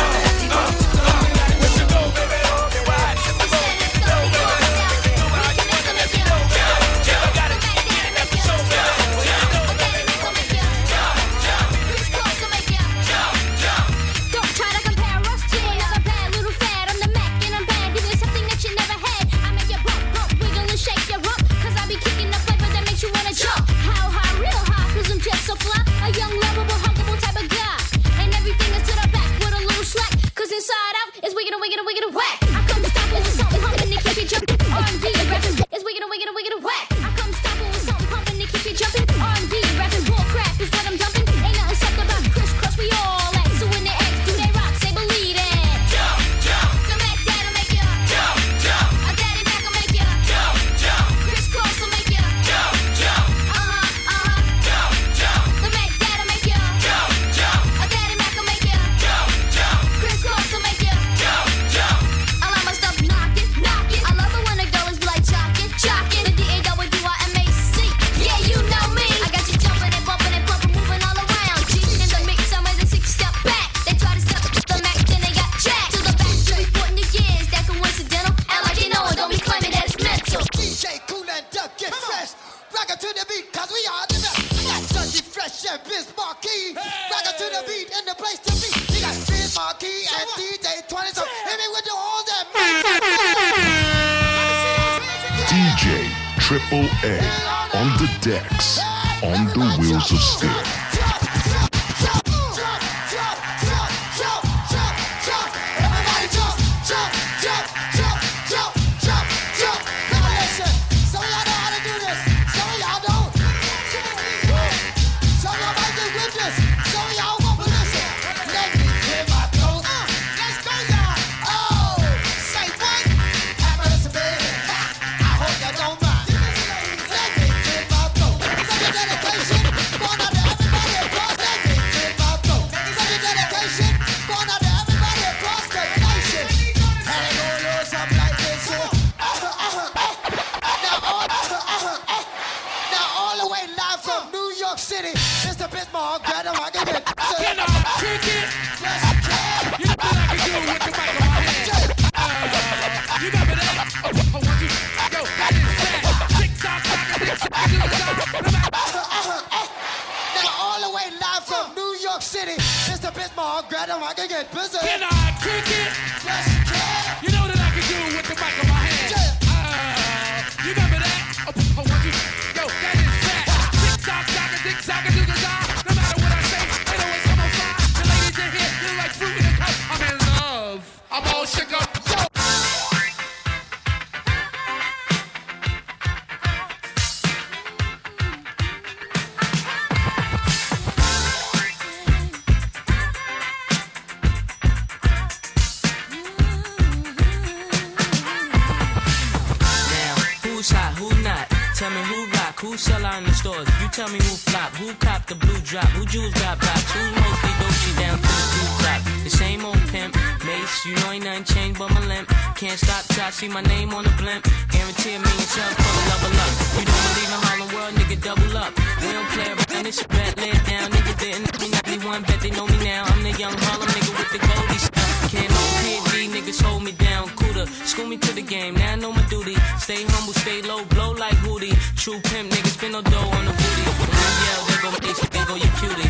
Don't try to compare us to another bad little fad. I'm the Mac and I'm bad. Give you something that you never had. I make you bump, bump, wiggle and shake your rump. Cause I be kicking the flavor that makes you wanna jump. How high, real high, cause I'm just so fly. A young, lovable, huggable type of guy. And everything is to the back with a little slack. Cause inside out is wicked and wicked and wicked and whack. I come stopping with something pumping to keep you jumping. R and B rapping is wicked and wicked and wicked and whack. I come stopping with something pumping to keep you jumping. R and B rapping bull crap is what I'm dumping. Ain't nothing sucked about crisscross, we all act. So when they ask, do they rock? Say believe it. Jump, jump. The Mac Dad'll make you jump, jump. A Daddy Mac will make you jump, jump. Crisscross will make you jump, jump. Uh huh, uh huh. Jump, jump. The Mac Dad'll make you jump, jump. A Daddy Mac will make you jump, jump. Crisscross will make you jump, jump. I like my stuff knocking, knocking. I love it when the girls be like jocking, jocking. The D A W I M A C. Yeah, you know me. I got you jumping and bumping and bumping, moving all around. G in the mix, I'm ready to six step back. They try to step to the Mac, then they got jacked. To the back, to be putting the years. That coincidental. And like you know it, don't be claiming that it's mental. D J Cool and Duck get fresh. Rock it to the beat, cause we are the best. We got Dusty Fresh and Biz Marquee. Rock it to the beat and the place to be. We got Biz Marquee and D J twenty. So hit me with the horns and D J Triple A on the decks, on the wheels of steel. Everybody jump, jump, jump, jump, jump, jump, jump. Now listen, some of y'all know how to do this, some of y'all don't. Some of y'all might get with this, some of y'all won't, but listen. Let me clear my throat. Uh, let's go, y'all. Oh, say what? Have mercy, baby. I hope you don't mind. Let me clear my throat. Such a dedication, going out to everybody across. Let me clear my throat. Such a dedication, going out to everybody across the nation. And it go a little something like this. uh, uh, uh, uh. Now all, uh, uh, uh. Now all the way live from New York City, Mister Bismarck, Greta Margaret. Can I kick it? Yes, I can. You know what I can do with the mic in my hand. Uh, you remember that? Oh, oh, one, two, yo, that is fat. Tick-tock, tick-tock, tick-tock. Now all the way live from New York City, Mister Bismarck, Greta Margaret, get busy. Can I kick it? Yes, you can. You know that I can do with the mic in my hand. Uh, you remember that? Oh, oh, one, two, yo, that is fat. Tick-tock, tick-tock, tick-tock, tick-tock. No matter what I say, they always come on fire. sell out in the stores? You tell me who flop, who cop the blue drop, who jewels got blocks, who mostly Dolce down to the blue top. The same old pimp, Mace, you know ain't nothing changed but my limp. Can't stop till I see my name on the blimp. Guarantee me and shells for the level up. You don't believe in Harlem World, nigga, double up. We don't play around, this bet, lay it down. Nigga didn't know me, ninety-one, bet they know me now. I'm the young Harlem nigga with the goldie stuff. Can't no P D, niggas hold me down. Cooler, school me to the game, now I know my duty. Stay humble, stay low, blow like Hootie. True pimp, niggas spin no dough on the booty. When I yell, there go Mace, there go your cutie.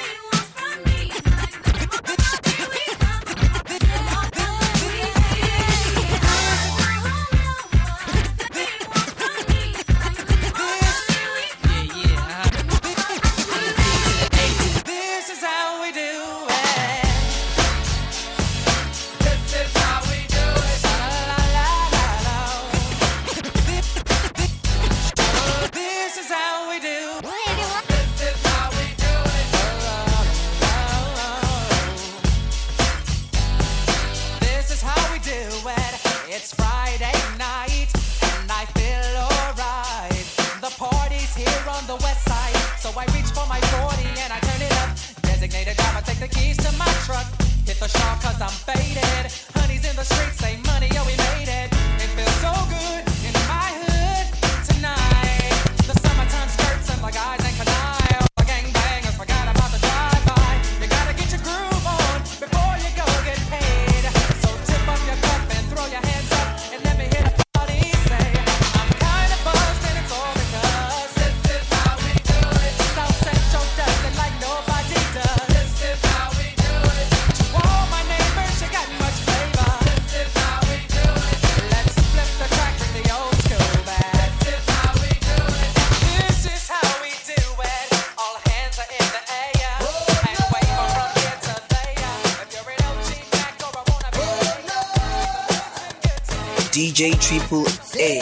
D J Triple A.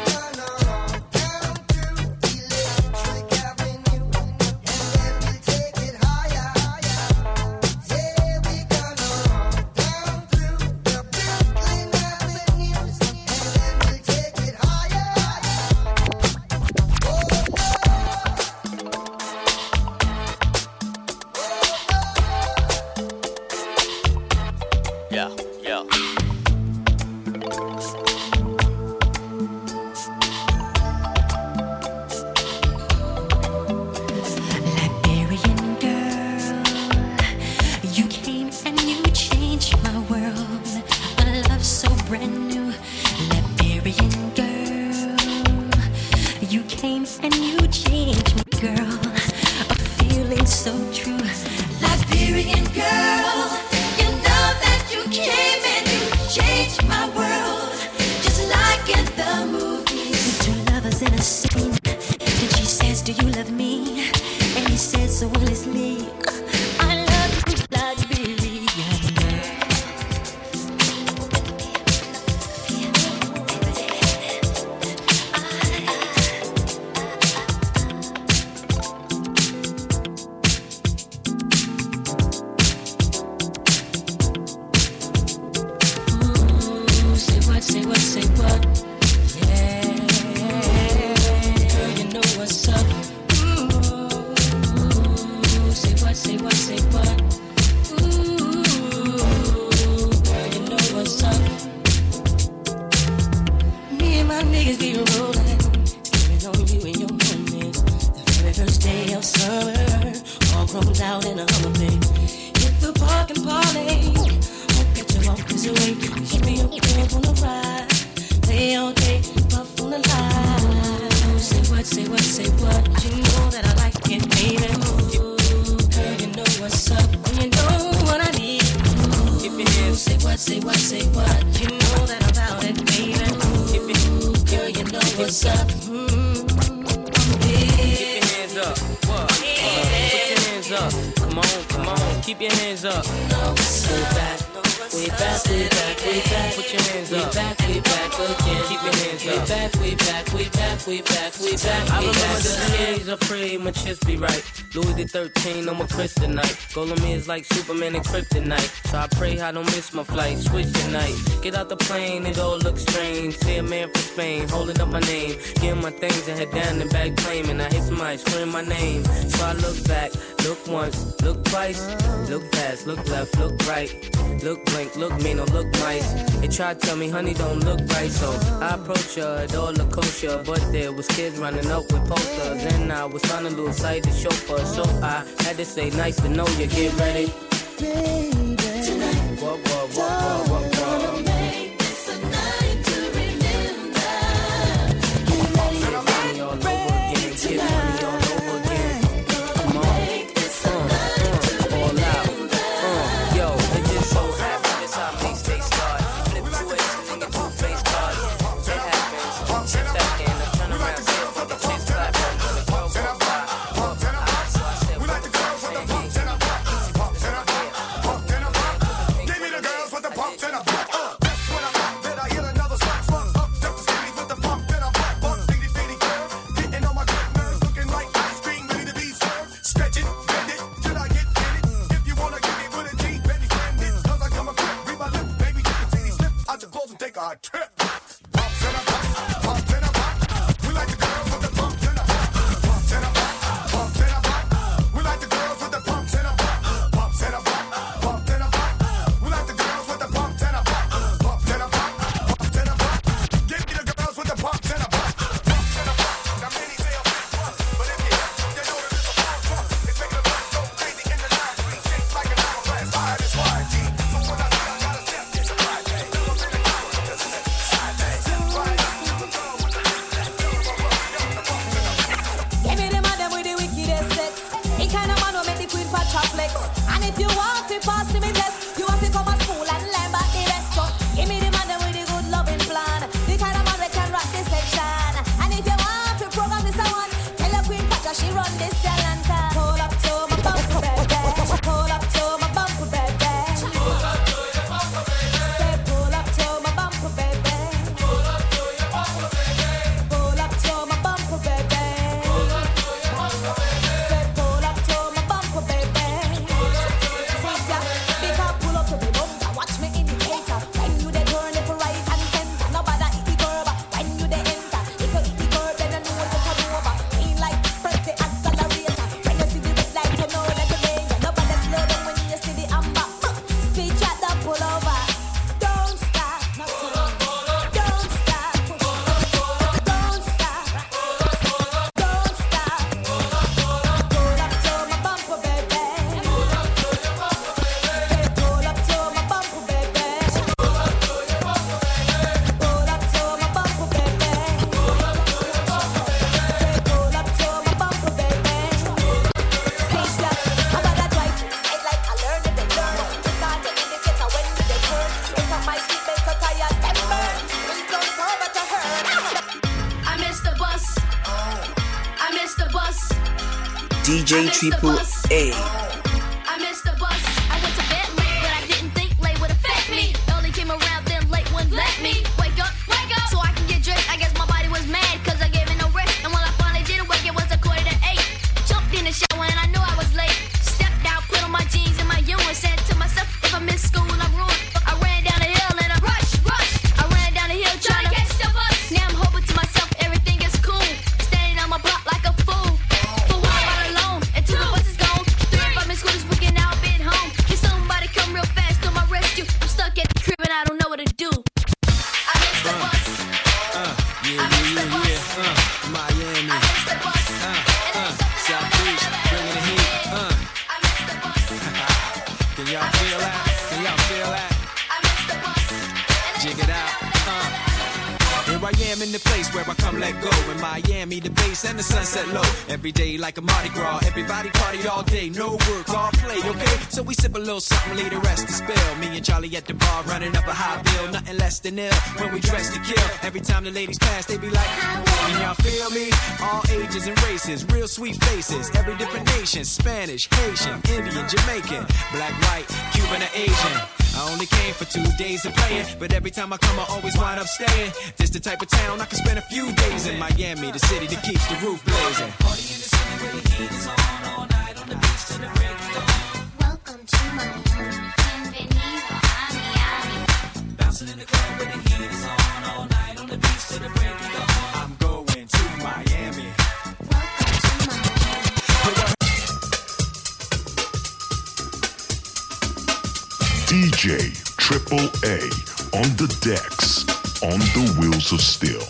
Yeah, yeah. Keep your hands up. Move back. We back, we back, we back. Put your hands up. We back, we back again. Keep your hands up. We back, we back, we back, we back, we back. I remember the days I pray my chest be right. Louis the thirteen, I'm a kryptonite. Golem is like Superman and kryptonite. So I pray I don't miss my flight. Switch tonight. Get out the plane, it all looks strange. See a man from Spain, holding up my name. Give my things and head down the back claiming. I hit somebody, scream my name. So I look back, look once, look twice. Look past, look left, look right. Look blink, look mean, or look nice. They tried to tell me, honey, don't look right. So I approached her, it all looked kosher. But there was kids running up with posters. And I was on a little side to chauffeur. So I had to say, nice to know you, get ready. Baby, tonight, what, what, what, what, what, what. gonna make this a night to remember. Get ready, get money all over again, get money all over again. Come on, uh, uh, all out. Uh, yo, it just so happens, this how mixtape start. Flip two aces and get two face cards. It happens, check that can, I turn around, say it for the chicks clap. When the girl goes by, uh, I, so I said, what the girls with the bumps and a bump. Give me the girls with the bumps and a bump. Uh, that's when I'm up, then I hit another slap, slap, up, jump the skinny with the bump and a bump. Bump, bitty, bitty girl, getting on my good nerves, looking like ice cream, ready to be served. Stretch it, bend it, till I get in it. If you wanna give me with a G, baby, stand it. Cause I come a grip, read my lips, baby, you can see slip out your clothes and take a trip. Bumps and a bump, bumps and a bump. We like the girls with the bumps and a bump. Bumps and a bump, bumps and a bump. We like the girls with the bumps and a bump. Bumps and a bump, bumps and a bump. We like the girls with the bumps and a bump. Bumps and a bump, bumps and a bump. Give me the girls with the bumps and a bump. Bumps and a bump. Now many say a big bump, but if you you know that it's a bump bump. It's making the bump go crazy in the line. We shake like an hourglass, high as Y G. So when I see I gotta step, it's a Friday. I'm in the car, cause it's a side day. Friday, you can go with the bumps and a bump. Give me the man them with the wickedest sex. He kind of man who make the queen for flex. And if you want to pass him in test, you have to come to school and learn about the rest. So give me the man them with the good loving plan. The kind of man that can rock this section. And if you want to program this one, tell the queen Pacha she run this talent. Pull up to my bump, baby. Pull up to my bump, baby. Pull up to your bump, baby. Say pull up to my bump, baby. Pull up to your bump, baby. Pull up to my bump, baby. Pull up to your bump, baby. Say pull up to my bump, baby. Pull up to your bump, baby. Because pull up to the bump, watch me indicator. When you dey turn it right and center, nobody hit the curb. When you dey enter, if you hit the curb, then you know what to come over. Feel like press the accelerator. When you see the red light, you know that you're danger. Nobody slow down when you see the amber. Speed chat that pull over. Don't stop, not to don't stop, push it. Don't stop, don't stop. Pull up to my bumper, baby. Pull up to your bumper, baby. Say pull up to my bumper, baby. Pull up to your bumper, baby. Pull up to my bumper, baby. Pull up to your bumper, baby. Say pull up to my bumper, baby. Say that I'm gonna drive inside like I learned it, they learn. Because the indicator when they turn, it's on my seat, make a tire step burn. Please don't over to her. I missed the bus. I missed the bus. D J Triple A. I missed the bus. I went to bed late, but I didn't think late would affect me. Only came around then late wouldn't let me wake up, wake up, so I can get dressed. I guess my body was mad cause I gave it no rest. And when I finally did wake, it was a quarter to eight. Jumped in the shower and I knew I was late. Stepped out, put on my jeans and my U and said to myself, if I miss school, I'm ruined. I ran down the hill and I rush, rush. I ran down the hill trying to catch the bus. Now I'm hoping to myself everything is cool. Standing on my block like a fool. For one, I'm all alone until the bus is gone. Three, if I miss school, just booking out, been home. Can somebody come real fast to my rescue? I'm stuck at the crib and I don't know what to do. I missed the bus. Uh, yeah, yeah, yeah, yeah. Uh, Miami. I missed the bus. Uh, uh, South Beach, bringing the heat. Uh. Can y'all feel that? Can y'all feel that? Jig it out. Uh. Here I am in the place where I come let go. In Miami, the bass and the sunset low. Every day like a Mardi Gras. Everybody party all day. No work, all play, okay? So we sip a little something, leave the rest to spill. Me and Charlie at the bar running up a high bill. Nothing less than ill when we dress to kill. Every time the ladies pass, they be like, can y'all feel me? All ages and races, real sweet faces. Every different nation, Spanish, Haitian, Indian, Jamaican, black, white, Cuban, or Asian. I only came for two days of playing, but every time I come, I always wind up staying. This the type of town I can spend a few days in. Miami, the city that keeps the roof blazing. Party in the city where the heat is on all night on the beach till the break of dawn. Welcome to Miami. Bienvenido a Miami. Bouncing in the club where the heat is on all night on the beach till the break of dawn. I'm going to Miami. D J Triple A on the decks, on the wheels of steel.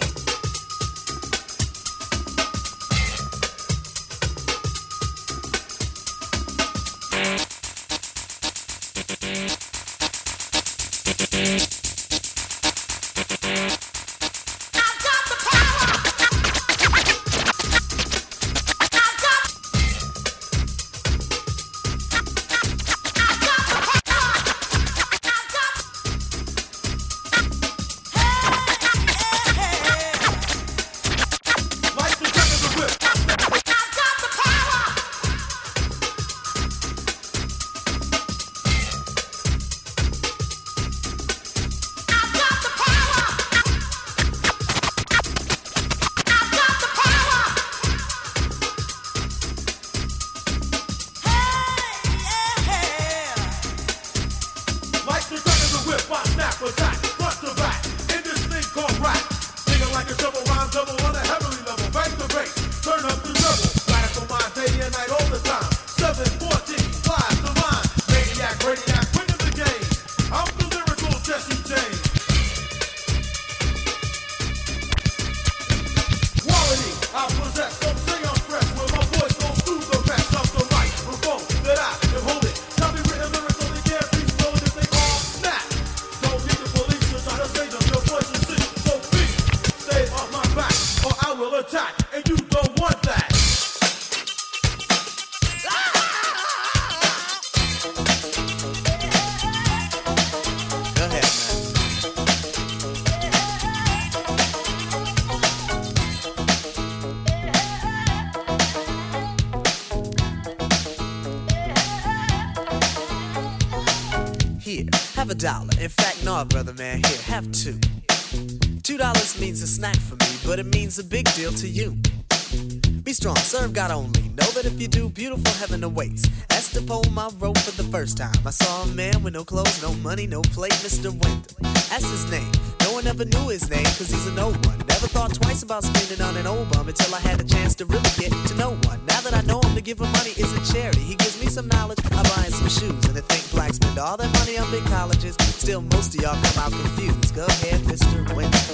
A dollar. In fact, no, brother, man, here, have two. Two dollars means a snack for me, but it means a big deal to you. Be strong, serve God only. Know that if you do, beautiful heaven awaits. That's the poem I wrote for the first time. I saw a man with no clothes, no money, no plate, Mister Wendell. That's his name. No one ever knew his name, cause he's an old one. Never thought twice about spending on an old bum until I had a chance to really get to know one. Now that I know him, to give him money is a charity. He gives me some knowledge, I buy him some shoes. And to think blacks spend all their money on big colleges, still most of y'all come out confused. Go ahead, Mister Wendell.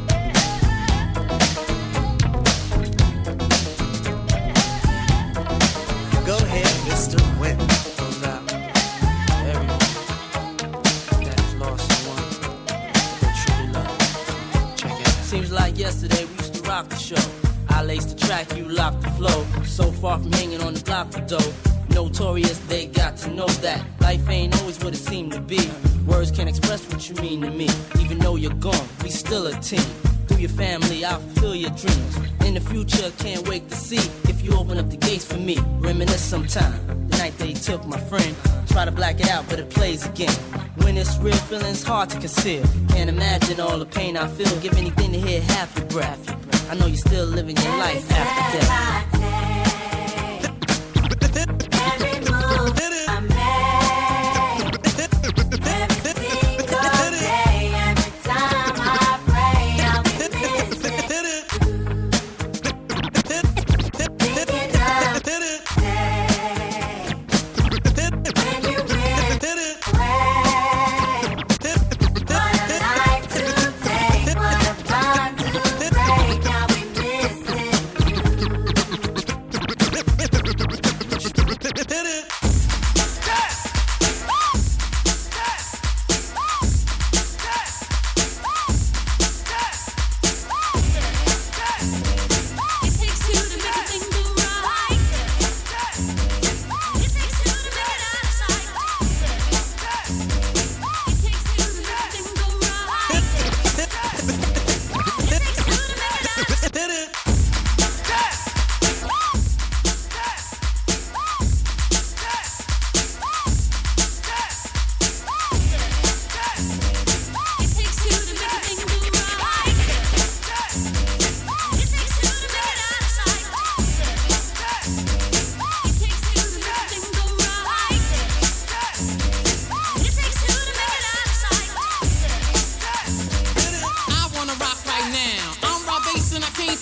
Go ahead, Mister Wendell. Goes out everyone that has lost someone they truly love. Check it out. Seems like yesterday we used to rock the show. I laced the track, you locked the flow. So far from hanging on the block for dough. Notorious, they got to know that life ain't always what it seemed to be. Words can't express what you mean to me. Even though you're gone, we still a team. Through your family, I'll fulfill your dreams. In the future, can't wait to see if you open up the gates for me. Reminisce sometime, the night they took my friend. Try to black it out, but it plays again. When it's real, feeling's hard to conceal. Can't imagine all the pain I feel. Give anything to hear half your breath. I know you're still living your life after death.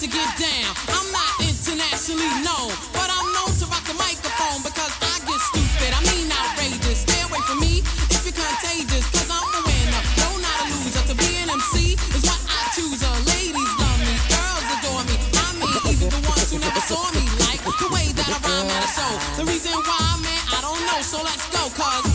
to get down. I'm not internationally known, but I'm known to rock the microphone because I get stupid. I mean outrageous. Stay away from me if you're contagious, cause I'm a winner, no not a loser. To be an M C is what I choose. Uh, ladies love me, girls adore me. I mean even the ones who never saw me like the way that I rhyme at a show. The reason why, man, I don't know, so let's go, cause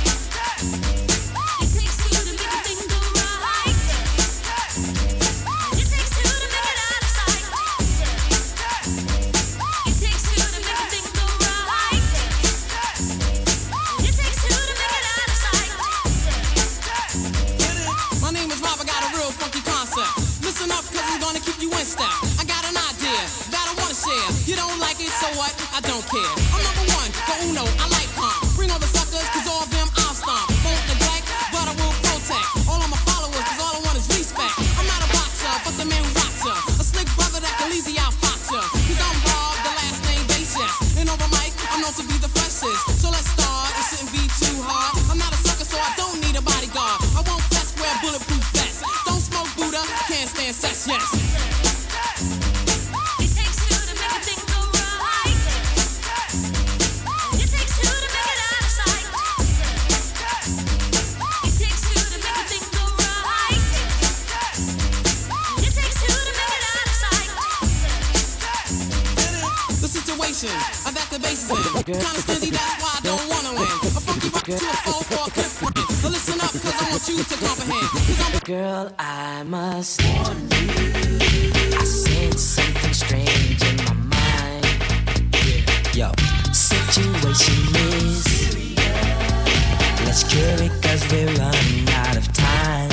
so what? I don't care. I'm number one, the uno, I like calm. Bring all the suckers, cause all of them I'll stomp. Won't neglect, but I will protect all of my followers, cause all I want is respect. I'm not a boxer, but the man who rocks ya. A slick brother that can easy out fox ya. Cause I'm Bob, the last name Basis. And over mic, I'm known to be the freshest. So let's start, it shouldn't be too hard. I'm not a sucker, so I don't need a bodyguard. I won't flex, wear bulletproof vest. Don't smoke Buddha, can't stand sex, yes. I've got the bases in. Kinda stingy, that's why I don't wanna win. A funky rock to a foe for a good friend. So listen up, cause I want you to comprehend. Cause I'm girl, I must warn you. I sense something strange in my mind. Yo, situation is serious. Let's cure it cause we're running out of time.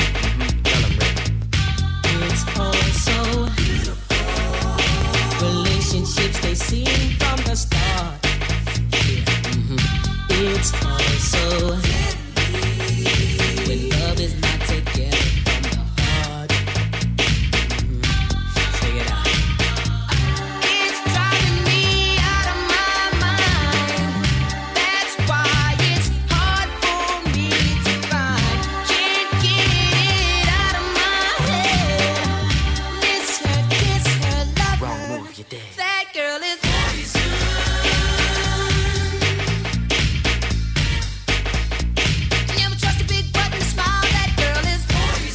It's all so beautiful. Relationships they seem from the start. Mm-hmm. It's also deadly when love is not together from the heart. Mm-hmm. Check it out. It's driving me out of my mind. That's why it's hard for me to find. Can't get it out of my head. Miss her, kiss her, love her. Wrong move, you're dead. That girl is never trust a big button to smile. That girl is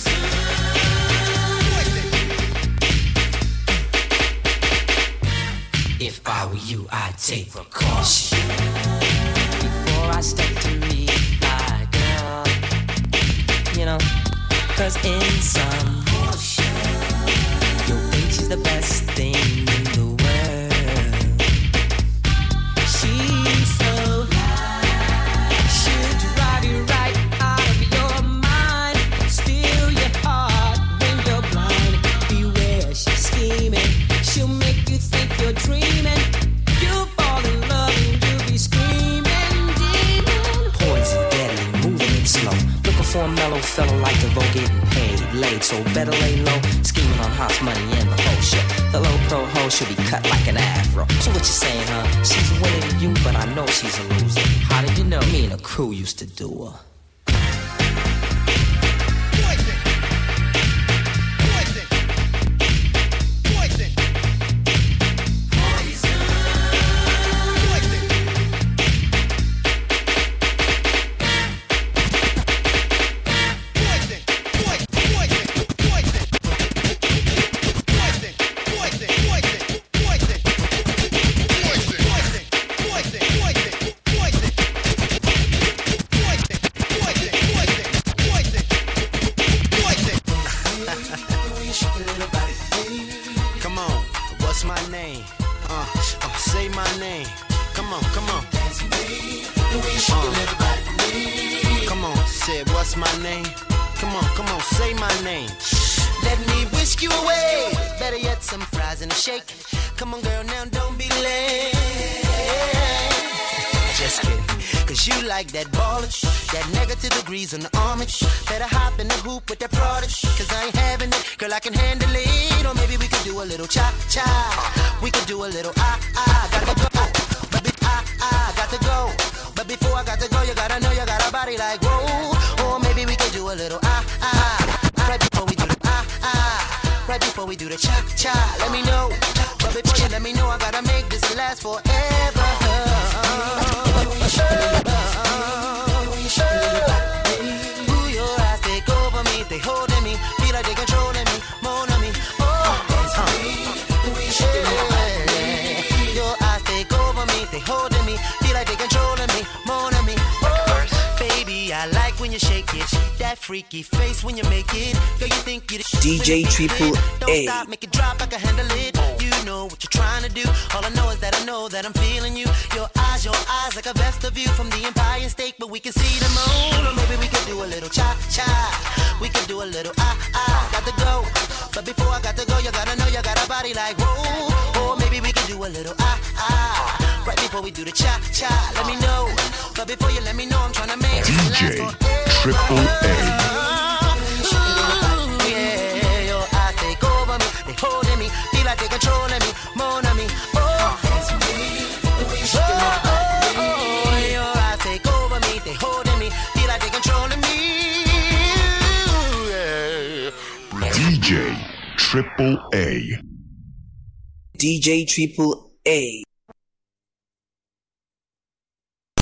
If I were you, I'd take precaution before I step to meet my girl. You know, cause in some motion, you'll think she's the best thing in the world. She's so high, she'll drive you right out of your mind. Steal your heart when you're blind. Beware, she's scheming. She'll make you think you're dreaming. You'll fall in love and you'll be screaming, demon. Poison, deadly, moving it slow. Looking for a mellow fella like the vote getting paid, laid. So better lay low, scheming on house money and the whole shit. The low pro hoe should be cut like an afro. So what you saying, huh? She's winning to you, but I know she's a loser. How did you know? Me and the crew used to do her. Come on, what's my name? Uh, uh, say my name. Come on, come on. Uh, come on, say what's my name? Come on, come on, say my name. Let me whisk you away. Better yet, some fries and a shake. Come on, girl, now don't be late. Just kidding. Cause you like that ballish, that negative degrees on the armish. Better hop in the hoop with that prodish. Cause I ain't having it, girl, I can handle it. Or maybe we could do a little cha-cha. We could do a little ah-ah. Gotta go, but be, ah-ah, got to go. But before I got to go, you gotta know you got a body like whoa. Or maybe we could do a little ah-ah. Right before we do the ah-ah. Right before before we do the cha cha. Let me know, but before you let me know, I gotta make this last forever. Ooh, your eyes take over me, they holding me, feel like they controlling me, more on me. Oh, yeah. Your eyes take over me, they holding me, feel like they controlling me, more on me. Oh, baby, I like when you shake it, that freaky face when you make it. Girl, you think you the D J Triple Don't A. stop, make it drop, I can handle it. You know what you're trying to do. All I know is that I know that I'm feeling you. Your eyes, your eyes, like a vesta view from the Empire State, but we can see the moon. Or maybe we could do a little cha cha. We could do a little ah ah. Got to go, but before I got to go, you gotta know you got a body like whoa. Or maybe we could do a little ah ah. Right before we do the cha cha. Let me know, but before you let me know, I'm trying to make D J Triple A. Holding me, feel like they controlling me, more on me. Oh, oh, oh, your eyes take over me, they holding me, feel like they controlling me. D J Triple A. D J Triple A.